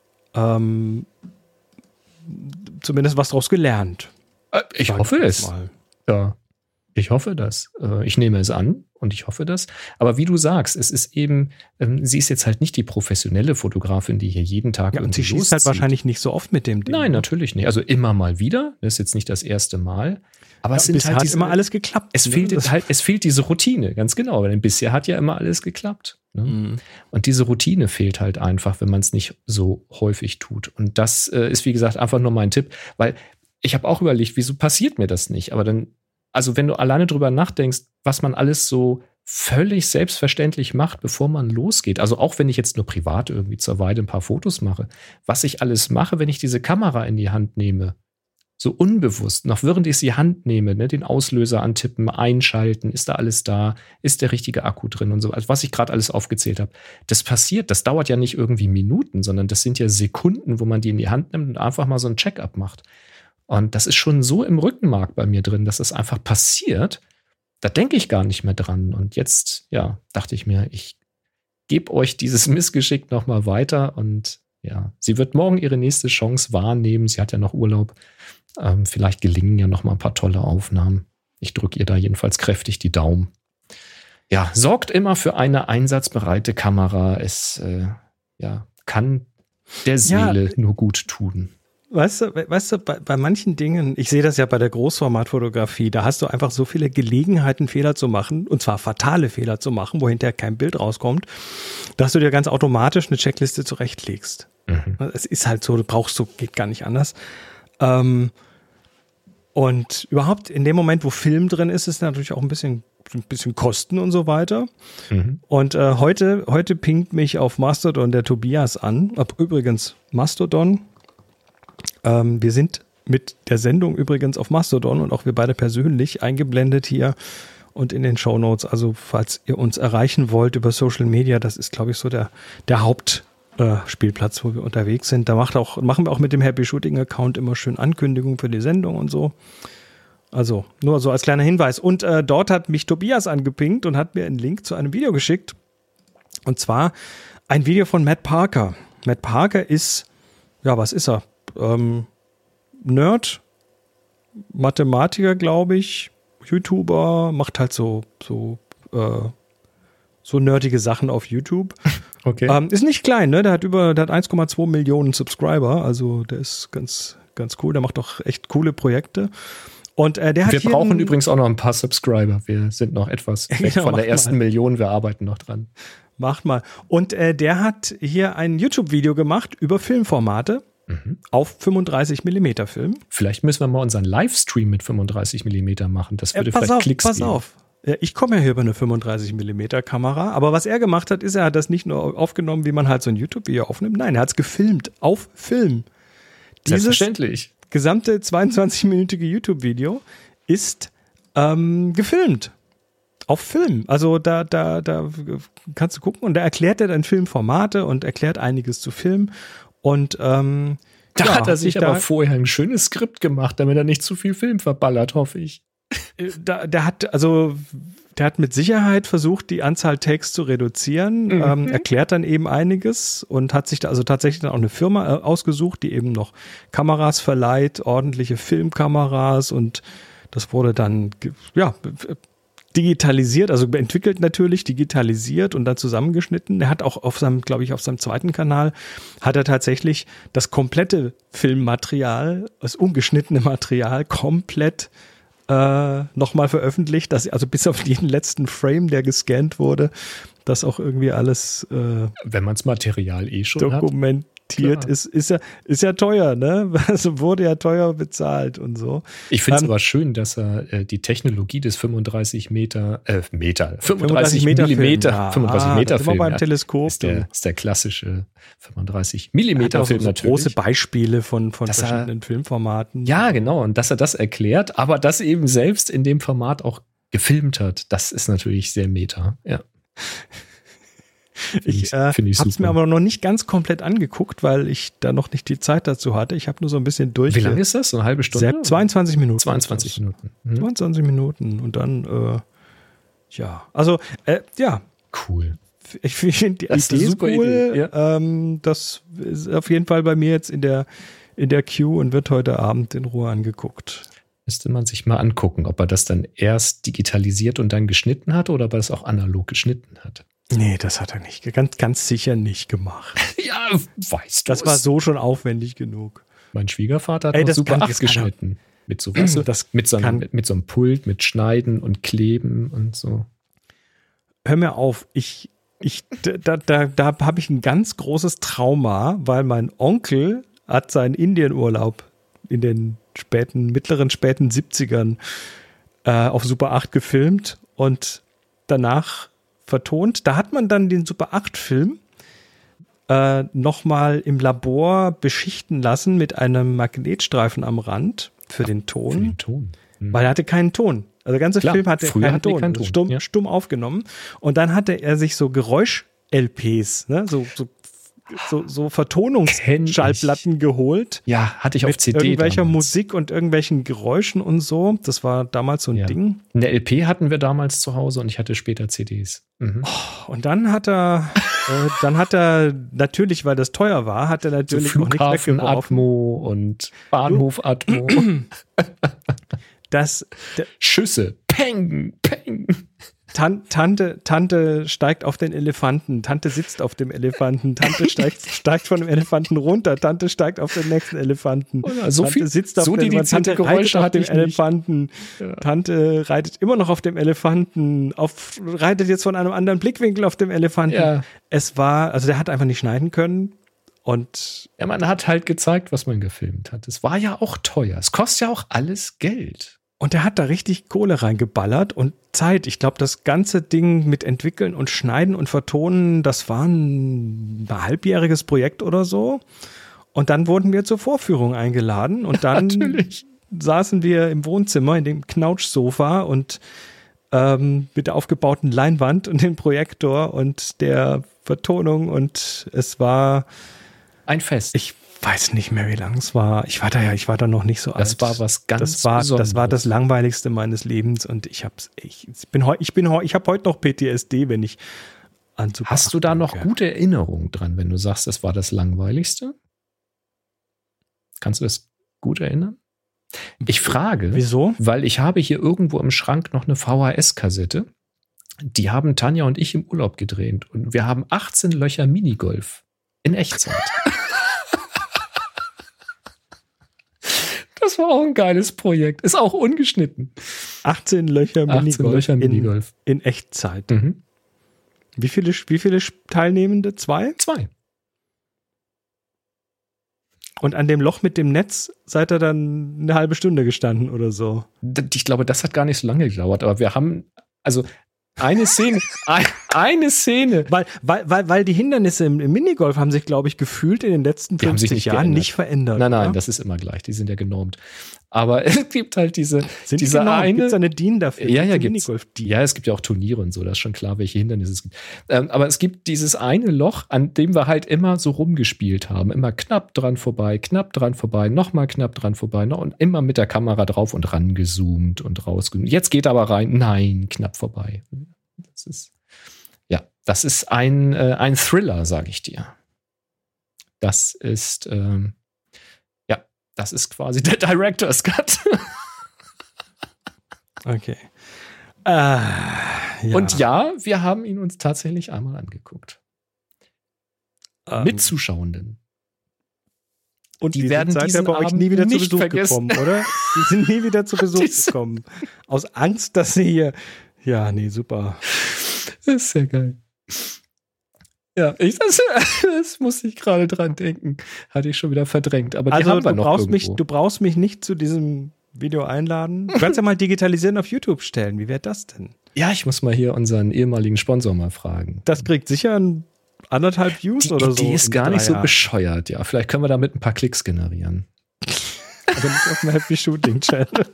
was draus gelernt. Ich hoffe es. Ja, ich hoffe das. Ich nehme es an und ich hoffe das. Aber wie du sagst, es ist eben, sie ist jetzt halt nicht die professionelle Fotografin, die hier jeden Tag und sie schießt halt wahrscheinlich nicht so oft mit dem Ding. Nein, natürlich nicht. Also immer mal wieder. Das ist jetzt nicht das erste Mal. Aber es sind halt immer alles geklappt. Es fehlt diese Routine, ganz genau. Denn bisher hat ja immer alles geklappt. Ne? Mhm. Und diese Routine fehlt halt einfach, wenn man es nicht so häufig tut. Und das ist, wie gesagt, einfach nur mein Tipp, weil ich habe auch überlegt, wieso passiert mir das nicht? Aber dann, also wenn du alleine drüber nachdenkst, was man alles so völlig selbstverständlich macht, bevor man losgeht. Also auch wenn ich jetzt nur privat irgendwie zur Weide ein paar Fotos mache, was ich alles mache, wenn ich diese Kamera in die Hand nehme. So unbewusst, noch während ich die Hand nehme, ne, den Auslöser antippen, einschalten, ist da alles da, ist der richtige Akku drin und so, also was ich gerade alles aufgezählt habe. Das passiert, das dauert ja nicht irgendwie Minuten, sondern das sind ja Sekunden, wo man die in die Hand nimmt und einfach mal so ein Check-up macht. Und das ist schon so im Rückenmark bei mir drin, dass es einfach passiert. Da denke ich gar nicht mehr dran. Und jetzt, ja, dachte ich mir, ich gebe euch dieses Missgeschick noch mal weiter. Und ja, sie wird morgen ihre nächste Chance wahrnehmen. Sie hat ja noch Urlaub. Vielleicht gelingen ja noch mal ein paar tolle Aufnahmen. Ich drücke ihr da jedenfalls kräftig die Daumen. Ja, sorgt immer für eine einsatzbereite Kamera. Es kann der Seele nur gut tun. Weißt du, bei manchen Dingen, ich sehe das ja bei der Großformatfotografie, da hast du einfach so viele Gelegenheiten, Fehler zu machen, und zwar fatale Fehler zu machen, wo hinterher kein Bild rauskommt, dass du dir ganz automatisch eine Checkliste zurechtlegst. Es ist halt so, geht gar nicht anders. Und überhaupt in dem Moment, wo Film drin ist, ist natürlich auch ein bisschen Kosten und so weiter. Und heute pinkt mich auf Mastodon der Tobias an. Übrigens, Mastodon. Wir sind mit der Sendung übrigens auf Mastodon und auch wir beide persönlich eingeblendet hier und in den Shownotes. Also falls ihr uns erreichen wollt über Social Media, das ist, glaube ich, so der Hauptspielplatz, wo wir unterwegs sind. Da machen wir auch mit dem Happy Shooting Account immer schön Ankündigungen für die Sendung und so. Also nur so als kleiner Hinweis. Und dort hat mich Tobias angepinkt und hat mir einen Link zu einem Video geschickt. Und zwar ein Video von Matt Parker. Matt Parker ist, ja, was ist er? Nerd, Mathematiker, glaube ich, YouTuber, macht halt so nerdige Sachen auf YouTube. Okay. Ist nicht klein, ne? Der hat 1,2 Millionen Subscriber, also der ist ganz, ganz cool, der macht auch echt coole Projekte. Und wir brauchen übrigens auch noch ein paar Subscriber. Wir sind noch etwas weg von der ersten Million, wir arbeiten noch dran. Macht mal. Und der hat hier ein YouTube-Video gemacht über Filmformate. Auf 35 mm Film. Vielleicht müssen wir mal unseren Livestream mit 35 mm machen. Das würde vielleicht Klicks geben. Pass auf. Ja, ich komme ja hier über eine 35 mm Kamera, aber was er gemacht hat, ist, er hat das nicht nur aufgenommen, wie man halt so ein YouTube-Video aufnimmt. Nein, er hat es gefilmt. Auf Film. Selbstverständlich. Dieses gesamte 22-minütige YouTube-Video ist gefilmt. Auf Film. Also da kannst du gucken und da erklärt er dann Filmformate und erklärt einiges zu Film. Und da hat er sich aber vorher ein schönes Skript gemacht, damit er nicht zu viel Film verballert, hoffe ich. Der hat mit Sicherheit versucht, die Anzahl Takes zu reduzieren, erklärt dann eben einiges und hat sich da also tatsächlich dann auch eine Firma ausgesucht, die eben noch Kameras verleiht, ordentliche Filmkameras, und das wurde dann, digitalisiert, also entwickelt natürlich, digitalisiert und dann zusammengeschnitten. Er hat auch auf seinem zweiten Kanal, hat er tatsächlich das komplette Filmmaterial, das ungeschnittene Material komplett nochmal veröffentlicht, also bis auf jeden letzten Frame, der gescannt wurde, dass auch irgendwie alles wenn man das Material schon dokumentiert ist ja teuer, ne? Also wurde ja teuer bezahlt und so. Ich finde es aber schön, dass er die Technologie des 35 Meter Millimeter Film beim Teleskop. Ist der klassische 35 Millimeter Film so natürlich. Große Beispiele von verschiedenen Filmformaten. Ja, genau. Und dass er das erklärt, aber das eben selbst in dem Format auch gefilmt hat, das ist natürlich sehr meta. Ja. Ich habe es mir aber noch nicht ganz komplett angeguckt, weil ich da noch nicht die Zeit dazu hatte. Ich habe nur so ein bisschen durch. Wie lange ist das? So eine halbe Stunde? 22 Minuten. 22 Minuten. 22 Minuten und dann, Cool. Ich finde die Idee ist cool. Idee, ja. Das ist auf jeden Fall bei mir jetzt in der Queue und wird heute Abend in Ruhe angeguckt. Müsste man sich mal angucken, ob er das dann erst digitalisiert und dann geschnitten hat oder ob er es auch analog geschnitten hat. Nee, das hat er nicht. Ganz sicher nicht gemacht. Ja, weißt du. Das war so schon aufwendig genug. Mein Schwiegervater hat noch Super 8 geschnitten. Mit so mit so einem Pult, mit Schneiden und Kleben und so. Hör mir auf, da habe ich ein ganz großes Trauma, weil mein Onkel hat seinen Indienurlaub in den späten 70ern auf Super 8 gefilmt und danach vertont. Da hat man dann den Super 8-Film nochmal im Labor beschichten lassen mit einem Magnetstreifen am Rand für den Ton. Für den Ton. Weil er hatte keinen Ton. Also der ganze Film hatte keinen Ton. Ton. Stumm aufgenommen. Und dann hatte er sich so Geräusch-LPs, ne? so Vertonungsschallplatten geholt. Ja, hatte ich auf CD mit irgendwelcher damals. Musik und irgendwelchen Geräuschen und so. Das war damals so ein Ding. Eine LP hatten wir damals zu Hause und ich hatte später CDs. Mhm. Und dann hat er natürlich, weil das teuer war, hat er natürlich so auch nicht weggeworfen. Atmo und Bahnhof Atmo. Schüsse. Peng, peng. Tante steigt auf den Elefanten, Tante sitzt auf dem Elefanten, Tante steigt von dem Elefanten runter, Tante steigt auf den nächsten Elefanten, Tante sitzt auf dem Elefanten, Tante reitet auf dem Elefanten, ja. Tante reitet immer noch auf dem Elefanten, reitet jetzt von einem anderen Blickwinkel auf dem Elefanten. Ja. Der hat einfach nicht schneiden können. Und ja, man hat halt gezeigt, was man gefilmt hat. Es war ja auch teuer. Es kostet ja auch alles Geld. Und er hat da richtig Kohle reingeballert und Zeit. Ich glaube, das ganze Ding mit Entwickeln und Schneiden und Vertonen, das war ein halbjähriges Projekt oder so. Und dann wurden wir zur Vorführung eingeladen und dann saßen wir im Wohnzimmer in dem Knautschsofa und mit der aufgebauten Leinwand und dem Projektor und der Vertonung und es war ein Fest. Ich weiß nicht mehr, wie lang es war. Ich war da noch nicht so alt. Das war was ganz Besonderes. Das war das Langweiligste meines Lebens und ich habe heute noch PTSD, wenn ich an Super 8 Hast du da noch gute Erinnerungen dran, wenn du sagst, das war das Langweiligste? Kannst du das gut erinnern? Ich frage, wieso? Weil ich habe hier irgendwo im Schrank noch eine VHS-Kassette. Die haben Tanja und ich im Urlaub gedreht und wir haben 18 Löcher Minigolf in Echtzeit. Das war auch ein geiles Projekt. Ist auch ungeschnitten. 18 Löcher Minigolf in Echtzeit. Mhm. Wie viele Teilnehmende? 2? 2. Und an dem Loch mit dem Netz seid ihr dann eine halbe Stunde gestanden oder so? Ich glaube, das hat gar nicht so lange gedauert. Aber wir haben, also eine Szene. Weil die Hindernisse im Minigolf haben sich, glaube ich, gefühlt in den letzten 50 Jahren nicht verändert. Nein, das ist immer gleich. Die sind ja genormt. Aber es gibt halt diese eine. Gibt es eine DIN dafür? Ja, Minigolf-DIN. Ja, es gibt ja auch Turniere und so. Das ist schon klar, welche Hindernisse es gibt. Aber es gibt dieses eine Loch, an dem wir halt immer so rumgespielt haben. Immer knapp dran vorbei, nochmal knapp dran vorbei. Und immer mit der Kamera drauf und rangezoomt und rausgezoomt. Jetzt geht aber rein. Nein, knapp vorbei. Das ist ein Thriller, sage ich dir. Das ist quasi der Director's Cut. Okay. Und ja, wir haben ihn uns tatsächlich einmal angeguckt. Mit Zuschauenden. Und die werden diesen bei euch nie wieder zu Besuch gekommen, oder? Die sind nie wieder zu Besuch gekommen. Aus Angst, dass sie hier... Ja, nee, super. Das ist sehr geil. Ja, das muss ich gerade dran denken. Hatte ich schon wieder verdrängt. Aber die haben wir noch irgendwo. Du brauchst mich nicht zu diesem Video einladen. Du kannst ja mal digitalisieren auf YouTube stellen. Wie wäre das denn? Ja, ich muss mal hier unseren ehemaligen Sponsor mal fragen. Das kriegt sicher 1,5 Views oder so. Die ist gar nicht so bescheuert. Ja, vielleicht können wir damit ein paar Klicks generieren. Aber nicht auf dem Happy Shooting Channel.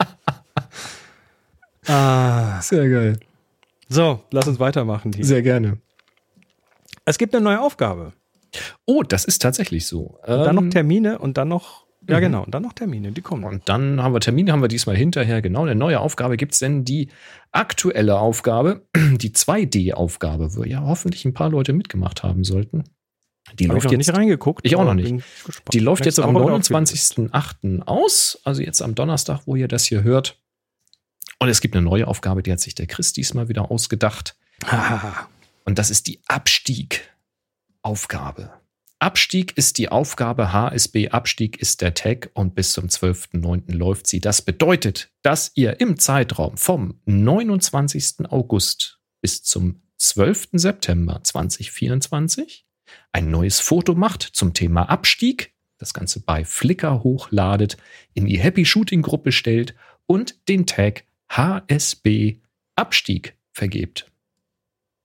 Sehr geil. So, lass uns weitermachen. Hier. Sehr gerne. Es gibt eine neue Aufgabe. Oh, das ist tatsächlich so. Dann noch Termine und dann noch, ja genau, und dann noch Termine, die kommen. Und dann haben wir Termine, diesmal hinterher, genau. Eine neue Aufgabe gibt es denn die aktuelle Aufgabe, die 2D-Aufgabe, wo ja hoffentlich ein paar Leute mitgemacht haben sollten. Die läuft jetzt nicht reingeguckt. Ich auch noch nicht. Die läuft jetzt am 29.08. aus, also jetzt am Donnerstag, wo ihr das hier hört. Und es gibt eine neue Aufgabe, die hat sich der Chris diesmal wieder ausgedacht. Und das ist die Abstieg-Aufgabe. Abstieg ist die Aufgabe, HSB Abstieg ist der Tag und bis zum 12.09. läuft sie. Das bedeutet, dass ihr im Zeitraum vom 29. August bis zum 12. September 2024 ein neues Foto macht zum Thema Abstieg, das Ganze bei Flickr hochladet, in die Happy Shooting Gruppe stellt und den Tag HSB Abstieg vergebt.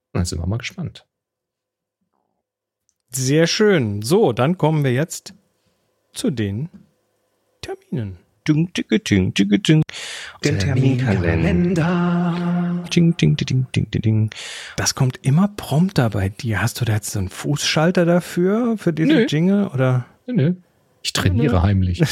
Dann sind wir mal gespannt. Sehr schön. So, dann kommen wir jetzt zu den Terminen. Den Terminkalender. Ding, ding, ding, ding, ding, ding. Das kommt immer prompter bei dir. Hast du da jetzt so einen Fußschalter dafür, für diese Jingle? Oder? Nö. Ich trainiere heimlich.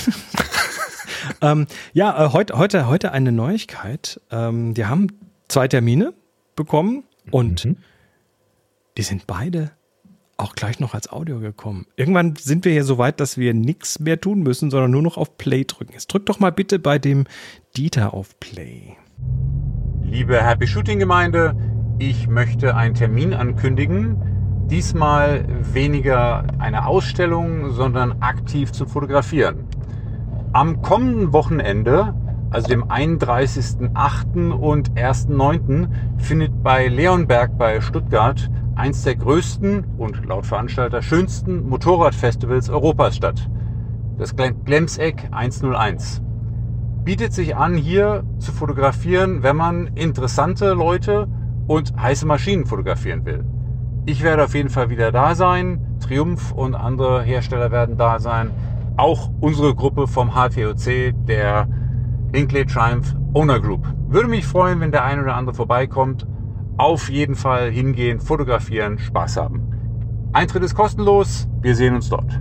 Heute eine Neuigkeit. Wir haben 2 Termine bekommen und die sind beide auch gleich noch als Audio gekommen. Irgendwann sind wir hier so weit, dass wir nichts mehr tun müssen, sondern nur noch auf Play drücken. Jetzt drück doch mal bitte bei dem Dieter auf Play. Liebe Happy Shooting Gemeinde, ich möchte einen Termin ankündigen. Diesmal weniger eine Ausstellung, sondern aktiv zu fotografieren. Am kommenden Wochenende, also dem 31.08. und 1.09., findet bei Leonberg bei Stuttgart eins der größten und laut Veranstalter schönsten Motorradfestivals Europas statt. Das Glemseck 101. Bietet sich an, hier zu fotografieren, wenn man interessante Leute und heiße Maschinen fotografieren will. Ich werde auf jeden Fall wieder da sein. Triumph und andere Hersteller werden da sein. Auch unsere Gruppe vom HTOC, der Hinckley Triumph Owner Group. Würde mich freuen, wenn der ein oder andere vorbeikommt. Auf jeden Fall hingehen, fotografieren, Spaß haben. Eintritt ist kostenlos. Wir sehen uns dort.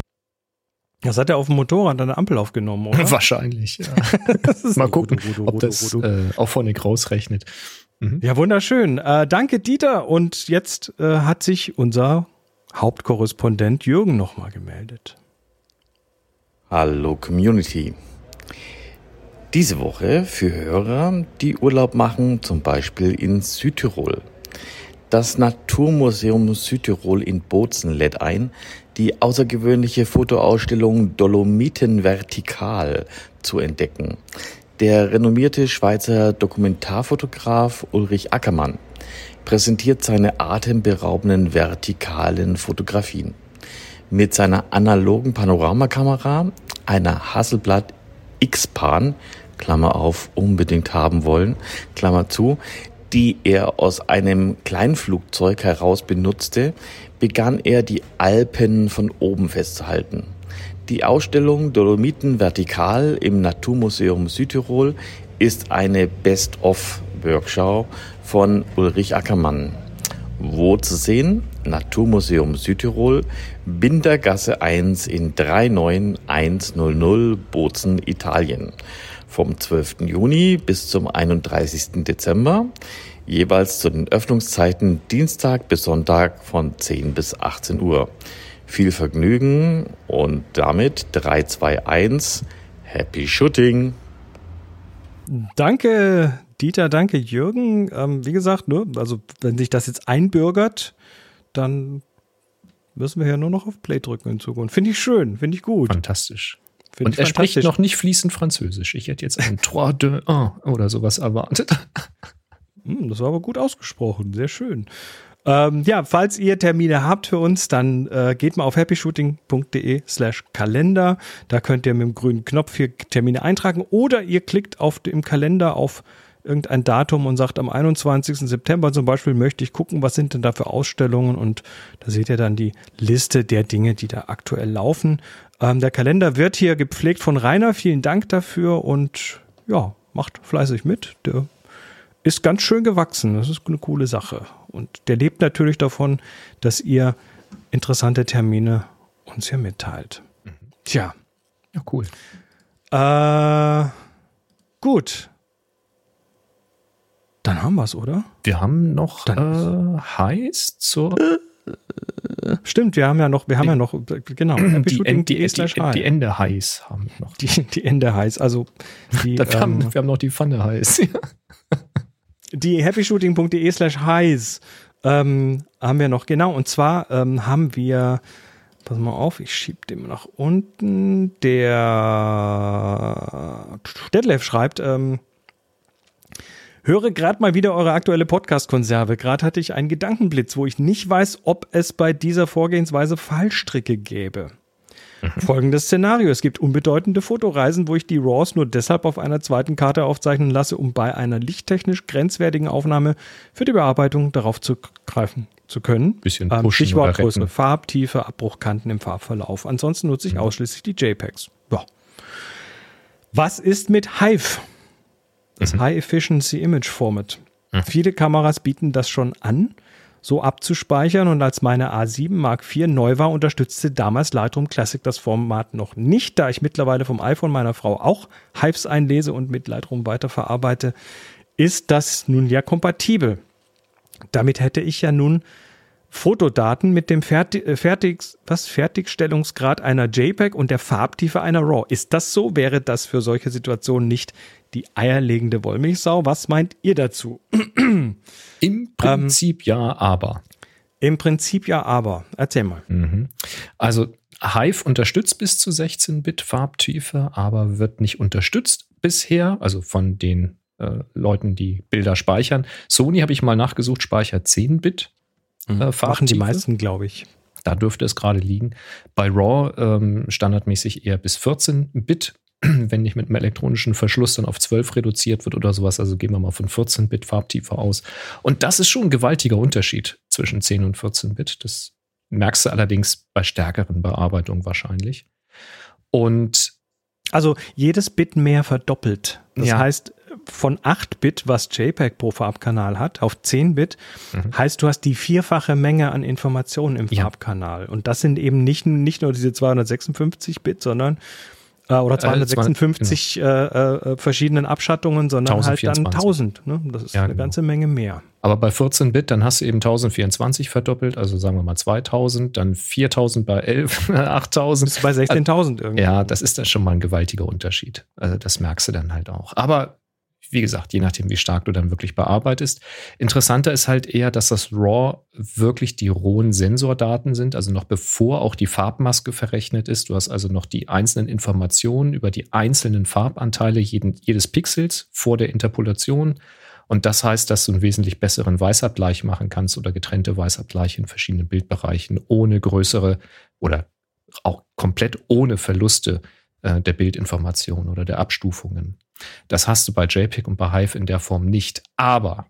Das hat er auf dem Motorrad an der Ampel aufgenommen, oder? Wahrscheinlich, ja. Mal gucken, ob das auch von Nick rausrechnet. Ja, wunderschön. Danke, Dieter. Und jetzt hat sich unser Hauptkorrespondent Jürgen nochmal gemeldet. Hallo Community. Diese Woche für Hörer, die Urlaub machen, zum Beispiel in Südtirol. Das Naturmuseum Südtirol in Bozen lädt ein, die außergewöhnliche Fotoausstellung Dolomiten Vertikal zu entdecken. Der renommierte Schweizer Dokumentarfotograf Ulrich Ackermann präsentiert seine atemberaubenden vertikalen Fotografien. Mit seiner analogen Panoramakamera, einer Hasselblad X-Pan, Klammer auf, unbedingt haben wollen, Klammer zu, die er aus einem Kleinflugzeug heraus benutzte, begann er die Alpen von oben festzuhalten. Die Ausstellung Dolomiten Vertikal im Naturmuseum Südtirol ist eine Best-of-Workschau von Ulrich Ackermann. Wo zu sehen? Naturmuseum Südtirol, Bindergasse 1 in 39100 Bozen, Italien. Vom 12. Juni bis zum 31. Dezember, jeweils zu den Öffnungszeiten Dienstag bis Sonntag von 10 bis 18 Uhr. Viel Vergnügen und damit 3, 2, 1, Happy Shooting! Danke, Dieter, danke, Jürgen. Wie gesagt, also wenn sich das jetzt einbürgert, dann müssen wir ja nur noch auf Play drücken in Zukunft. Finde ich schön, finde ich gut. Fantastisch. Und er spricht noch nicht fließend Französisch. Ich hätte jetzt ein 3, 2, 1 oder sowas erwartet. Das war aber gut ausgesprochen, sehr schön. Falls ihr Termine habt für uns, dann geht mal auf happyshooting.de/Kalender. Da könnt ihr mit dem grünen Knopf hier Termine eintragen oder ihr klickt im Kalender auf irgendein Datum und sagt, am 21. September zum Beispiel möchte ich gucken, was sind denn da für Ausstellungen, und da seht ihr dann die Liste der Dinge, die da aktuell laufen. Der Kalender wird hier gepflegt von Rainer, vielen Dank dafür, und ja, macht fleißig mit. Der ist ganz schön gewachsen, das ist eine coole Sache, und der lebt natürlich davon, dass ihr interessante Termine uns hier mitteilt. Tja. Ja, cool. Gut. Dann haben wir es, oder? Wir haben noch heiß zur... Stimmt, wir haben ja noch, genau. Die Ende heiß haben wir noch. Die Ende heiß, also wir haben noch die Pfanne heiß. Die happyshooting.de/heiß haben wir noch, genau, und zwar haben wir, pass mal auf, ich schiebe den nach unten, der Detlef schreibt, höre gerade mal wieder eure aktuelle Podcast-Konserve. Gerade hatte ich einen Gedankenblitz, wo ich nicht weiß, ob es bei dieser Vorgehensweise Fallstricke gäbe. Folgendes Szenario. Es gibt unbedeutende Fotoreisen, wo ich die RAWs nur deshalb auf einer zweiten Karte aufzeichnen lasse, um bei einer lichttechnisch grenzwertigen Aufnahme für die Bearbeitung darauf zugreifen zu können. Bisschen pushen Stichwort Größe, Farbtiefe, Abbruchkanten im Farbverlauf. Ansonsten nutze ich ausschließlich die JPEGs. Ja. Was ist mit Hive? Das High Efficiency Image Format. Viele Kameras bieten das schon an, so abzuspeichern, und als meine A7 Mark IV neu war, unterstützte damals Lightroom Classic das Format noch nicht. Da ich mittlerweile vom iPhone meiner Frau auch Hives einlese und mit Lightroom weiterverarbeite, ist das nun ja kompatibel. Damit hätte ich ja nun Fotodaten mit dem Fertigstellungsgrad einer JPEG und der Farbtiefe einer RAW. Ist das so? Wäre das für solche Situationen nicht die eierlegende Wollmilchsau? Was meint ihr dazu? Im Prinzip ja, aber. Im Prinzip ja, aber. Erzähl mal. Also Hive unterstützt bis zu 16-Bit Farbtiefe, aber wird nicht unterstützt bisher, also von den Leuten, die Bilder speichern. Sony, habe ich mal nachgesucht, speichert 10-Bit Farbtiefe. Machen die meisten, glaube ich. Da dürfte es gerade liegen. Bei RAW standardmäßig eher bis 14-Bit, wenn nicht mit einem elektronischen Verschluss dann auf 12 reduziert wird oder sowas. Also gehen wir mal von 14-Bit Farbtiefe aus. Und das ist schon ein gewaltiger Unterschied zwischen 10 und 14-Bit. Das merkst du allerdings bei stärkeren Bearbeitungen wahrscheinlich. Und also jedes Bit mehr verdoppelt. Das heißt, von 8-Bit, was JPEG pro Farbkanal hat, auf 10-Bit, heißt, du hast die vierfache Menge an Informationen im Farbkanal. Und das sind eben nicht nur diese 256-Bit, sondern oder 256 verschiedenen Abschattungen, sondern halt dann 1000. Ne? Das ist eine ganze Menge mehr. Aber bei 14-Bit, dann hast du eben 1024 verdoppelt, also sagen wir mal 2000, dann 4000 bei 11, 8000. Bist du bei 16.000 irgendwie. Ja, das ist dann schon mal ein gewaltiger Unterschied. Also das merkst du dann halt auch. Aber wie gesagt, je nachdem, wie stark du dann wirklich bearbeitest. Interessanter ist halt eher, dass das RAW wirklich die rohen Sensordaten sind, also noch bevor auch die Farbmaske verrechnet ist. Du hast also noch die einzelnen Informationen über die einzelnen Farbanteile jedes Pixels vor der Interpolation. Und das heißt, dass du einen wesentlich besseren Weißabgleich machen kannst oder getrennte Weißabgleiche in verschiedenen Bildbereichen ohne größere oder auch komplett ohne Verluste der Bildinformation oder der Abstufungen. Das hast du bei JPEG und bei Hive in der Form nicht. Aber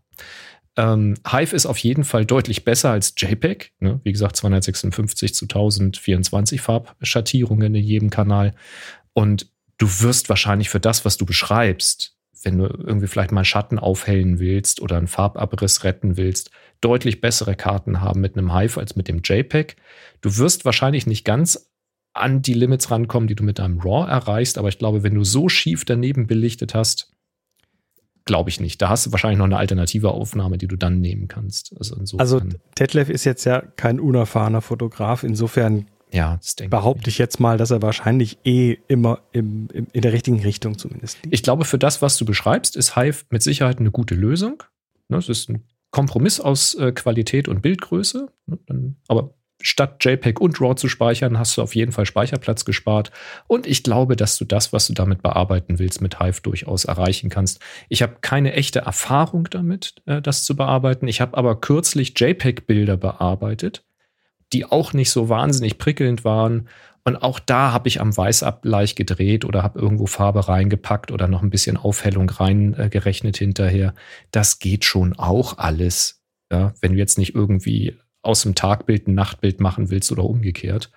Hive ist auf jeden Fall deutlich besser als JPEG. Ne? Wie gesagt, 256 zu 1024 Farbschattierungen in jedem Kanal. Und du wirst wahrscheinlich für das, was du beschreibst, wenn du irgendwie vielleicht mal Schatten aufhellen willst oder einen Farbabriss retten willst, deutlich bessere Karten haben mit einem Hive als mit dem JPEG. Du wirst wahrscheinlich nicht ganz an die Limits rankommen, die du mit einem RAW erreichst. Aber ich glaube, wenn du so schief daneben belichtet hast, glaube ich nicht. Da hast du wahrscheinlich noch eine alternative Aufnahme, die du dann nehmen kannst. Also Detlef ist jetzt ja kein unerfahrener Fotograf. Insofern behaupte ich jetzt mal, dass er wahrscheinlich immer in der richtigen Richtung zumindest liegt. Ich glaube, für das, was du beschreibst, ist Hive mit Sicherheit eine gute Lösung. Es ist ein Kompromiss aus Qualität und Bildgröße. Aber statt JPEG und RAW zu speichern, hast du auf jeden Fall Speicherplatz gespart. Und ich glaube, dass du das, was du damit bearbeiten willst, mit Hive durchaus erreichen kannst. Ich habe keine echte Erfahrung damit, das zu bearbeiten. Ich habe aber kürzlich JPEG-Bilder bearbeitet, die auch nicht so wahnsinnig prickelnd waren. Und auch da habe ich am Weißabgleich gedreht oder habe irgendwo Farbe reingepackt oder noch ein bisschen Aufhellung reingerechnet hinterher. Das geht schon auch alles. Ja, wenn du jetzt nicht irgendwie aus dem Tagbild ein Nachtbild machen willst oder umgekehrt.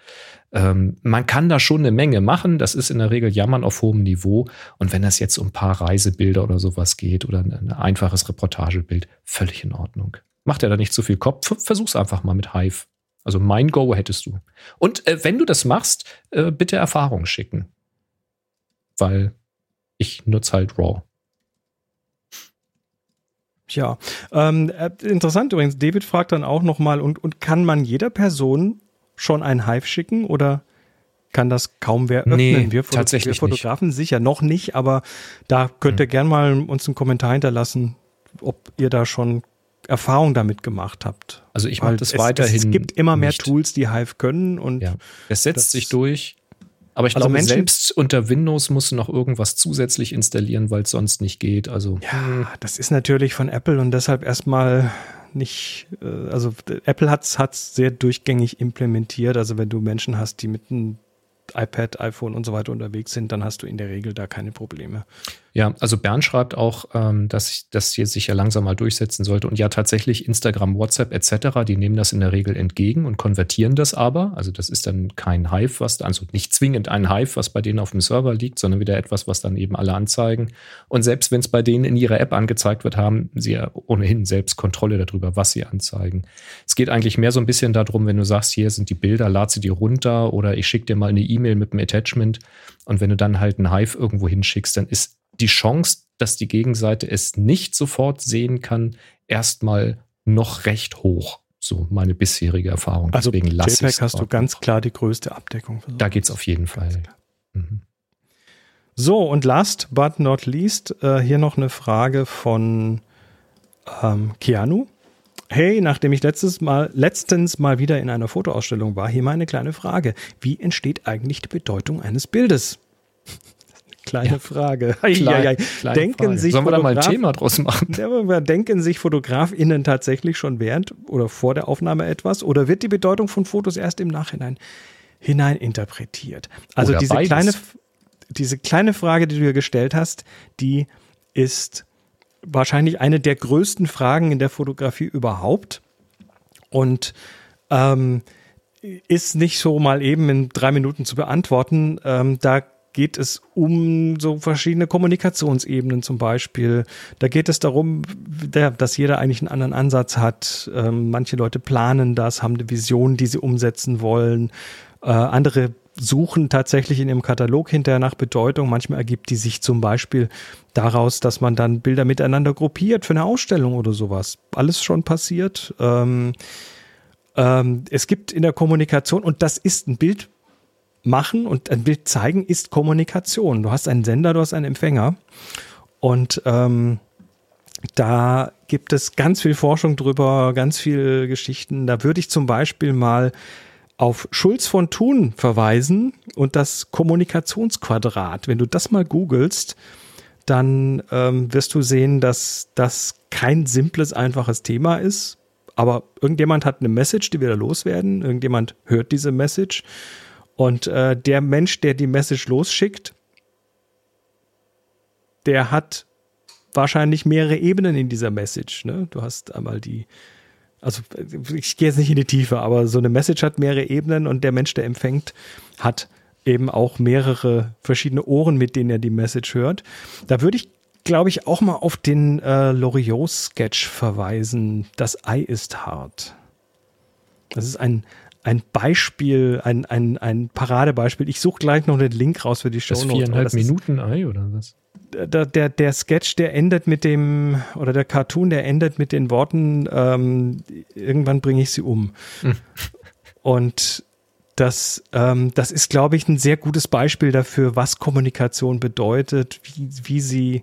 Man kann da schon eine Menge machen. Das ist in der Regel Jammern auf hohem Niveau. Und wenn das jetzt um ein paar Reisebilder oder sowas geht oder ein einfaches Reportagebild, völlig in Ordnung. Macht ja da nicht zu viel Kopf. Versuch's einfach mal mit Hive. Also mein Go hättest du. Und wenn du das machst, bitte Erfahrung schicken. Weil ich nutze halt RAW. Ja, interessant übrigens. David fragt dann auch nochmal, und kann man jeder Person schon ein Hive schicken oder kann das kaum wer öffnen? Nee, wir Fotografen nicht. Sicher noch nicht, aber da könnt ihr gerne mal uns einen Kommentar hinterlassen, ob ihr da schon Erfahrung damit gemacht habt. Also ich mache das weiterhin. Es gibt immer mehr Tools, die Hive können. Und es setzt sich durch. Aber ich glaube, selbst unter Windows musst du noch irgendwas zusätzlich installieren, weil es sonst nicht geht. Also das ist natürlich von Apple und deshalb erstmal nicht, also Apple hat's sehr durchgängig implementiert. Also wenn du Menschen hast, die mit einem iPad, iPhone und so weiter unterwegs sind, dann hast du in der Regel da keine Probleme. Ja, also Bernd schreibt auch, dass das hier sich ja langsam mal durchsetzen sollte. Und ja, tatsächlich Instagram, WhatsApp etc., die nehmen das in der Regel entgegen und konvertieren das aber. Also das ist dann kein Hive, also nicht zwingend ein Hive, was bei denen auf dem Server liegt, sondern wieder etwas, was dann eben alle anzeigen. Und selbst wenn es bei denen in ihrer App angezeigt wird, haben sie ja ohnehin selbst Kontrolle darüber, was sie anzeigen. Es geht eigentlich mehr so ein bisschen darum, wenn du sagst, hier sind die Bilder, lad sie dir runter oder ich schicke dir mal eine E-Mail mit einem Attachment. Und wenn du dann halt ein Hive irgendwo hinschickst, dann ist die Chance, dass die Gegenseite es nicht sofort sehen kann, erstmal noch recht hoch. So meine bisherige Erfahrung. Also deswegen JPEG hast du ganz klar die größte Abdeckung. Da geht's auf jeden Fall. Mhm. So, und last but not least, hier noch eine Frage von Keanu. Hey, nachdem ich letztens mal wieder in einer Fotoausstellung war, hier mal eine kleine Frage. Wie entsteht eigentlich die Bedeutung eines Bildes? Kleine Frage. Kleine Frage. Sollen wir da mal ein Thema draus machen? Denken sich FotografInnen tatsächlich schon während oder vor der Aufnahme etwas? Oder wird die Bedeutung von Fotos erst im Nachhinein interpretiert? Also diese kleine Frage, die du hier gestellt hast, die ist wahrscheinlich eine der größten Fragen in der Fotografie überhaupt. Und ist nicht so mal eben in 3 Minuten zu beantworten. Da geht es um so verschiedene Kommunikationsebenen zum Beispiel. Da geht es darum, dass jeder eigentlich einen anderen Ansatz hat. Manche Leute planen das, haben eine Vision, die sie umsetzen wollen. Andere suchen tatsächlich in ihrem Katalog hinterher nach Bedeutung. Manchmal ergibt die sich zum Beispiel daraus, dass man dann Bilder miteinander gruppiert für eine Ausstellung oder sowas. Alles schon passiert. Es gibt in der Kommunikation, und das ist ein Bild machen und ein Bild zeigen ist Kommunikation. Du hast einen Sender, du hast einen Empfänger und da gibt es ganz viel Forschung drüber, ganz viele Geschichten. Da würde ich zum Beispiel mal auf Schulz von Thun verweisen und das Kommunikationsquadrat. Wenn du das mal googelst, dann wirst du sehen, dass das kein simples, einfaches Thema ist, aber irgendjemand hat eine Message, die wir da loswerden, irgendjemand hört diese Message. Und der Mensch, der die Message losschickt, der hat wahrscheinlich mehrere Ebenen in dieser Message. Ne? Du hast einmal also ich gehe jetzt nicht in die Tiefe, aber so eine Message hat mehrere Ebenen und der Mensch, der empfängt, hat eben auch mehrere verschiedene Ohren, mit denen er die Message hört. Da würde ich, glaube ich, auch mal auf den Loriot-Sketch verweisen. Das Ei ist hart. Das ist ein Beispiel, ein Paradebeispiel. Ich suche gleich noch den Link raus für die Shownotes. Das 4,5 Minuten Ei oder was? Der Sketch, der endet mit der Cartoon, der endet mit den Worten, irgendwann bringe ich sie um. Und das ist, glaube ich, ein sehr gutes Beispiel dafür, was Kommunikation bedeutet, wie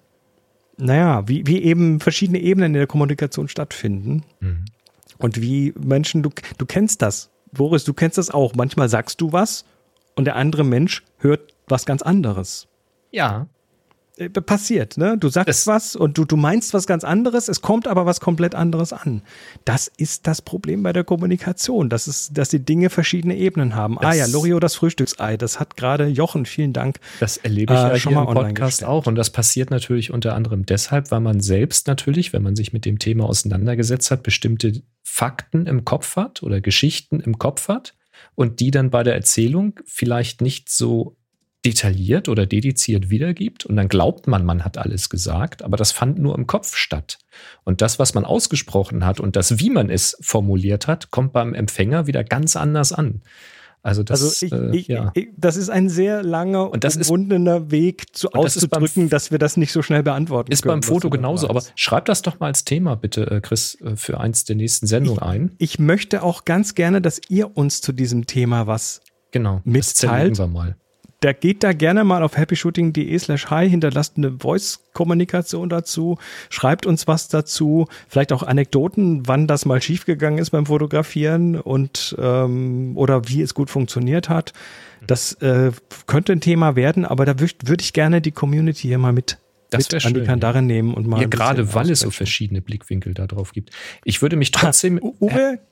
eben verschiedene Ebenen in der Kommunikation stattfinden. Mhm. Und wie Menschen, du kennst das, Boris, du kennst das auch. Manchmal sagst du was und der andere Mensch hört was ganz anderes. Ja. Passiert, ne? Du sagst was und du meinst was ganz anderes, es kommt aber was komplett anderes an. Das ist das Problem bei der Kommunikation, dass die Dinge verschiedene Ebenen haben. Loriot, das Frühstücksei, das hat gerade Jochen, vielen Dank. Das erlebe ich ja schon mal im Podcast auch und das passiert natürlich unter anderem deshalb, weil man selbst natürlich, wenn man sich mit dem Thema auseinandergesetzt hat, bestimmte Fakten im Kopf hat oder Geschichten im Kopf hat und die dann bei der Erzählung vielleicht nicht so detailliert oder dediziert wiedergibt und dann glaubt man hat alles gesagt, aber das fand nur im Kopf statt. Und das, was man ausgesprochen hat und das, wie man es formuliert hat, kommt beim Empfänger wieder ganz anders an. Also das ist ein sehr langer und gewundener Weg auszudrücken, dass wir das nicht so schnell beantworten können. Ist beim Foto genauso, aber schreib das doch mal als Thema bitte, Chris, für eins der nächsten Sendungen ein. Ich möchte auch ganz gerne, dass ihr uns zu diesem Thema was mitteilt. Das wir mal. Geht da gerne mal auf happyshooting.de/hi, hinterlasst eine Voice-Kommunikation dazu, schreibt uns was dazu, vielleicht auch Anekdoten, wann das mal schiefgegangen ist beim Fotografieren und oder wie es gut funktioniert hat. Das könnte ein Thema werden, aber da würde ich gerne die Community hier mal mit an die Kandare nehmen und mal. Ja, gerade weil es so verschiedene Blickwinkel da drauf gibt. Ich würde mich trotzdem. Uwe,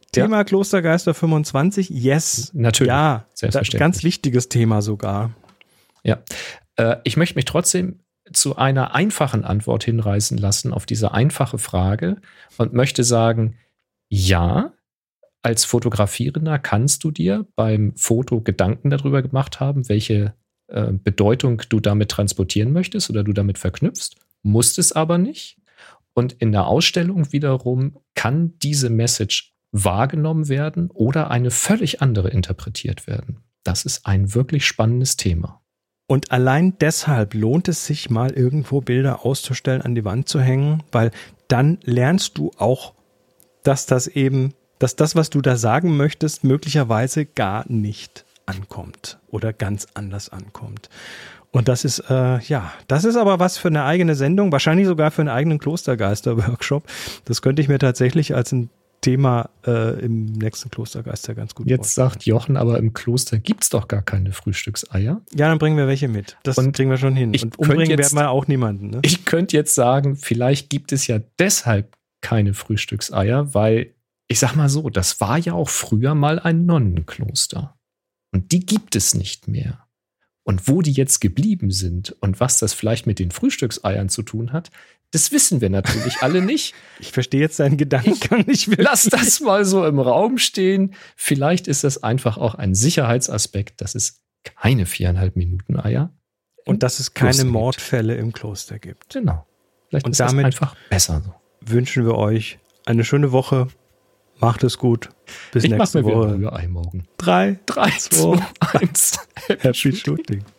Thema Klostergeister 25, yes. Natürlich, ja, selbstverständlich. Ganz wichtiges Thema sogar. Ja, ich möchte mich trotzdem zu einer einfachen Antwort hinreißen lassen auf diese einfache Frage und möchte sagen, ja, als Fotografierender kannst du dir beim Foto Gedanken darüber gemacht haben, welche Bedeutung du damit transportieren möchtest oder du damit verknüpfst, musst es aber nicht. Und in der Ausstellung wiederum kann diese Message wahrgenommen werden oder eine völlig andere interpretiert werden. Das ist ein wirklich spannendes Thema. Und allein deshalb lohnt es sich mal irgendwo Bilder auszustellen, an die Wand zu hängen, weil dann lernst du auch, dass das, was du da sagen möchtest, möglicherweise gar nicht ankommt oder ganz anders ankommt. Und das ist, das ist aber was für eine eigene Sendung, wahrscheinlich sogar für einen eigenen Klostergeister-Workshop. Das könnte ich mir tatsächlich als ein Thema im nächsten Klostergeister ganz gut Jetzt vorstellen. sagt Jochen, aber im Kloster gibt es doch gar keine Frühstückseier. Ja, dann bringen wir welche mit. Das kriegen wir schon hin. Und umbringen werden wir auch niemanden. Ne? Ich könnte jetzt sagen, vielleicht gibt es ja deshalb keine Frühstückseier, weil, ich sag mal so, das war ja auch früher mal ein Nonnenkloster. Und die gibt es nicht mehr. Und wo die jetzt geblieben sind und was das vielleicht mit den Frühstückseiern zu tun hat, das wissen wir natürlich alle nicht. Ich verstehe jetzt deinen Gedanken nicht wirklich. Lass das mal so im Raum stehen. Vielleicht ist das einfach auch ein Sicherheitsaspekt, dass es keine 4,5 Minuten Eier und dass es keine Mordfälle im Kloster gibt. Genau. Vielleicht und ist das einfach besser so. Wünschen wir euch eine schöne Woche. Macht es gut. Bis nächste Woche. Ich mache mir wieder Rührei morgen. 3, 2, 1. Happy Shooting.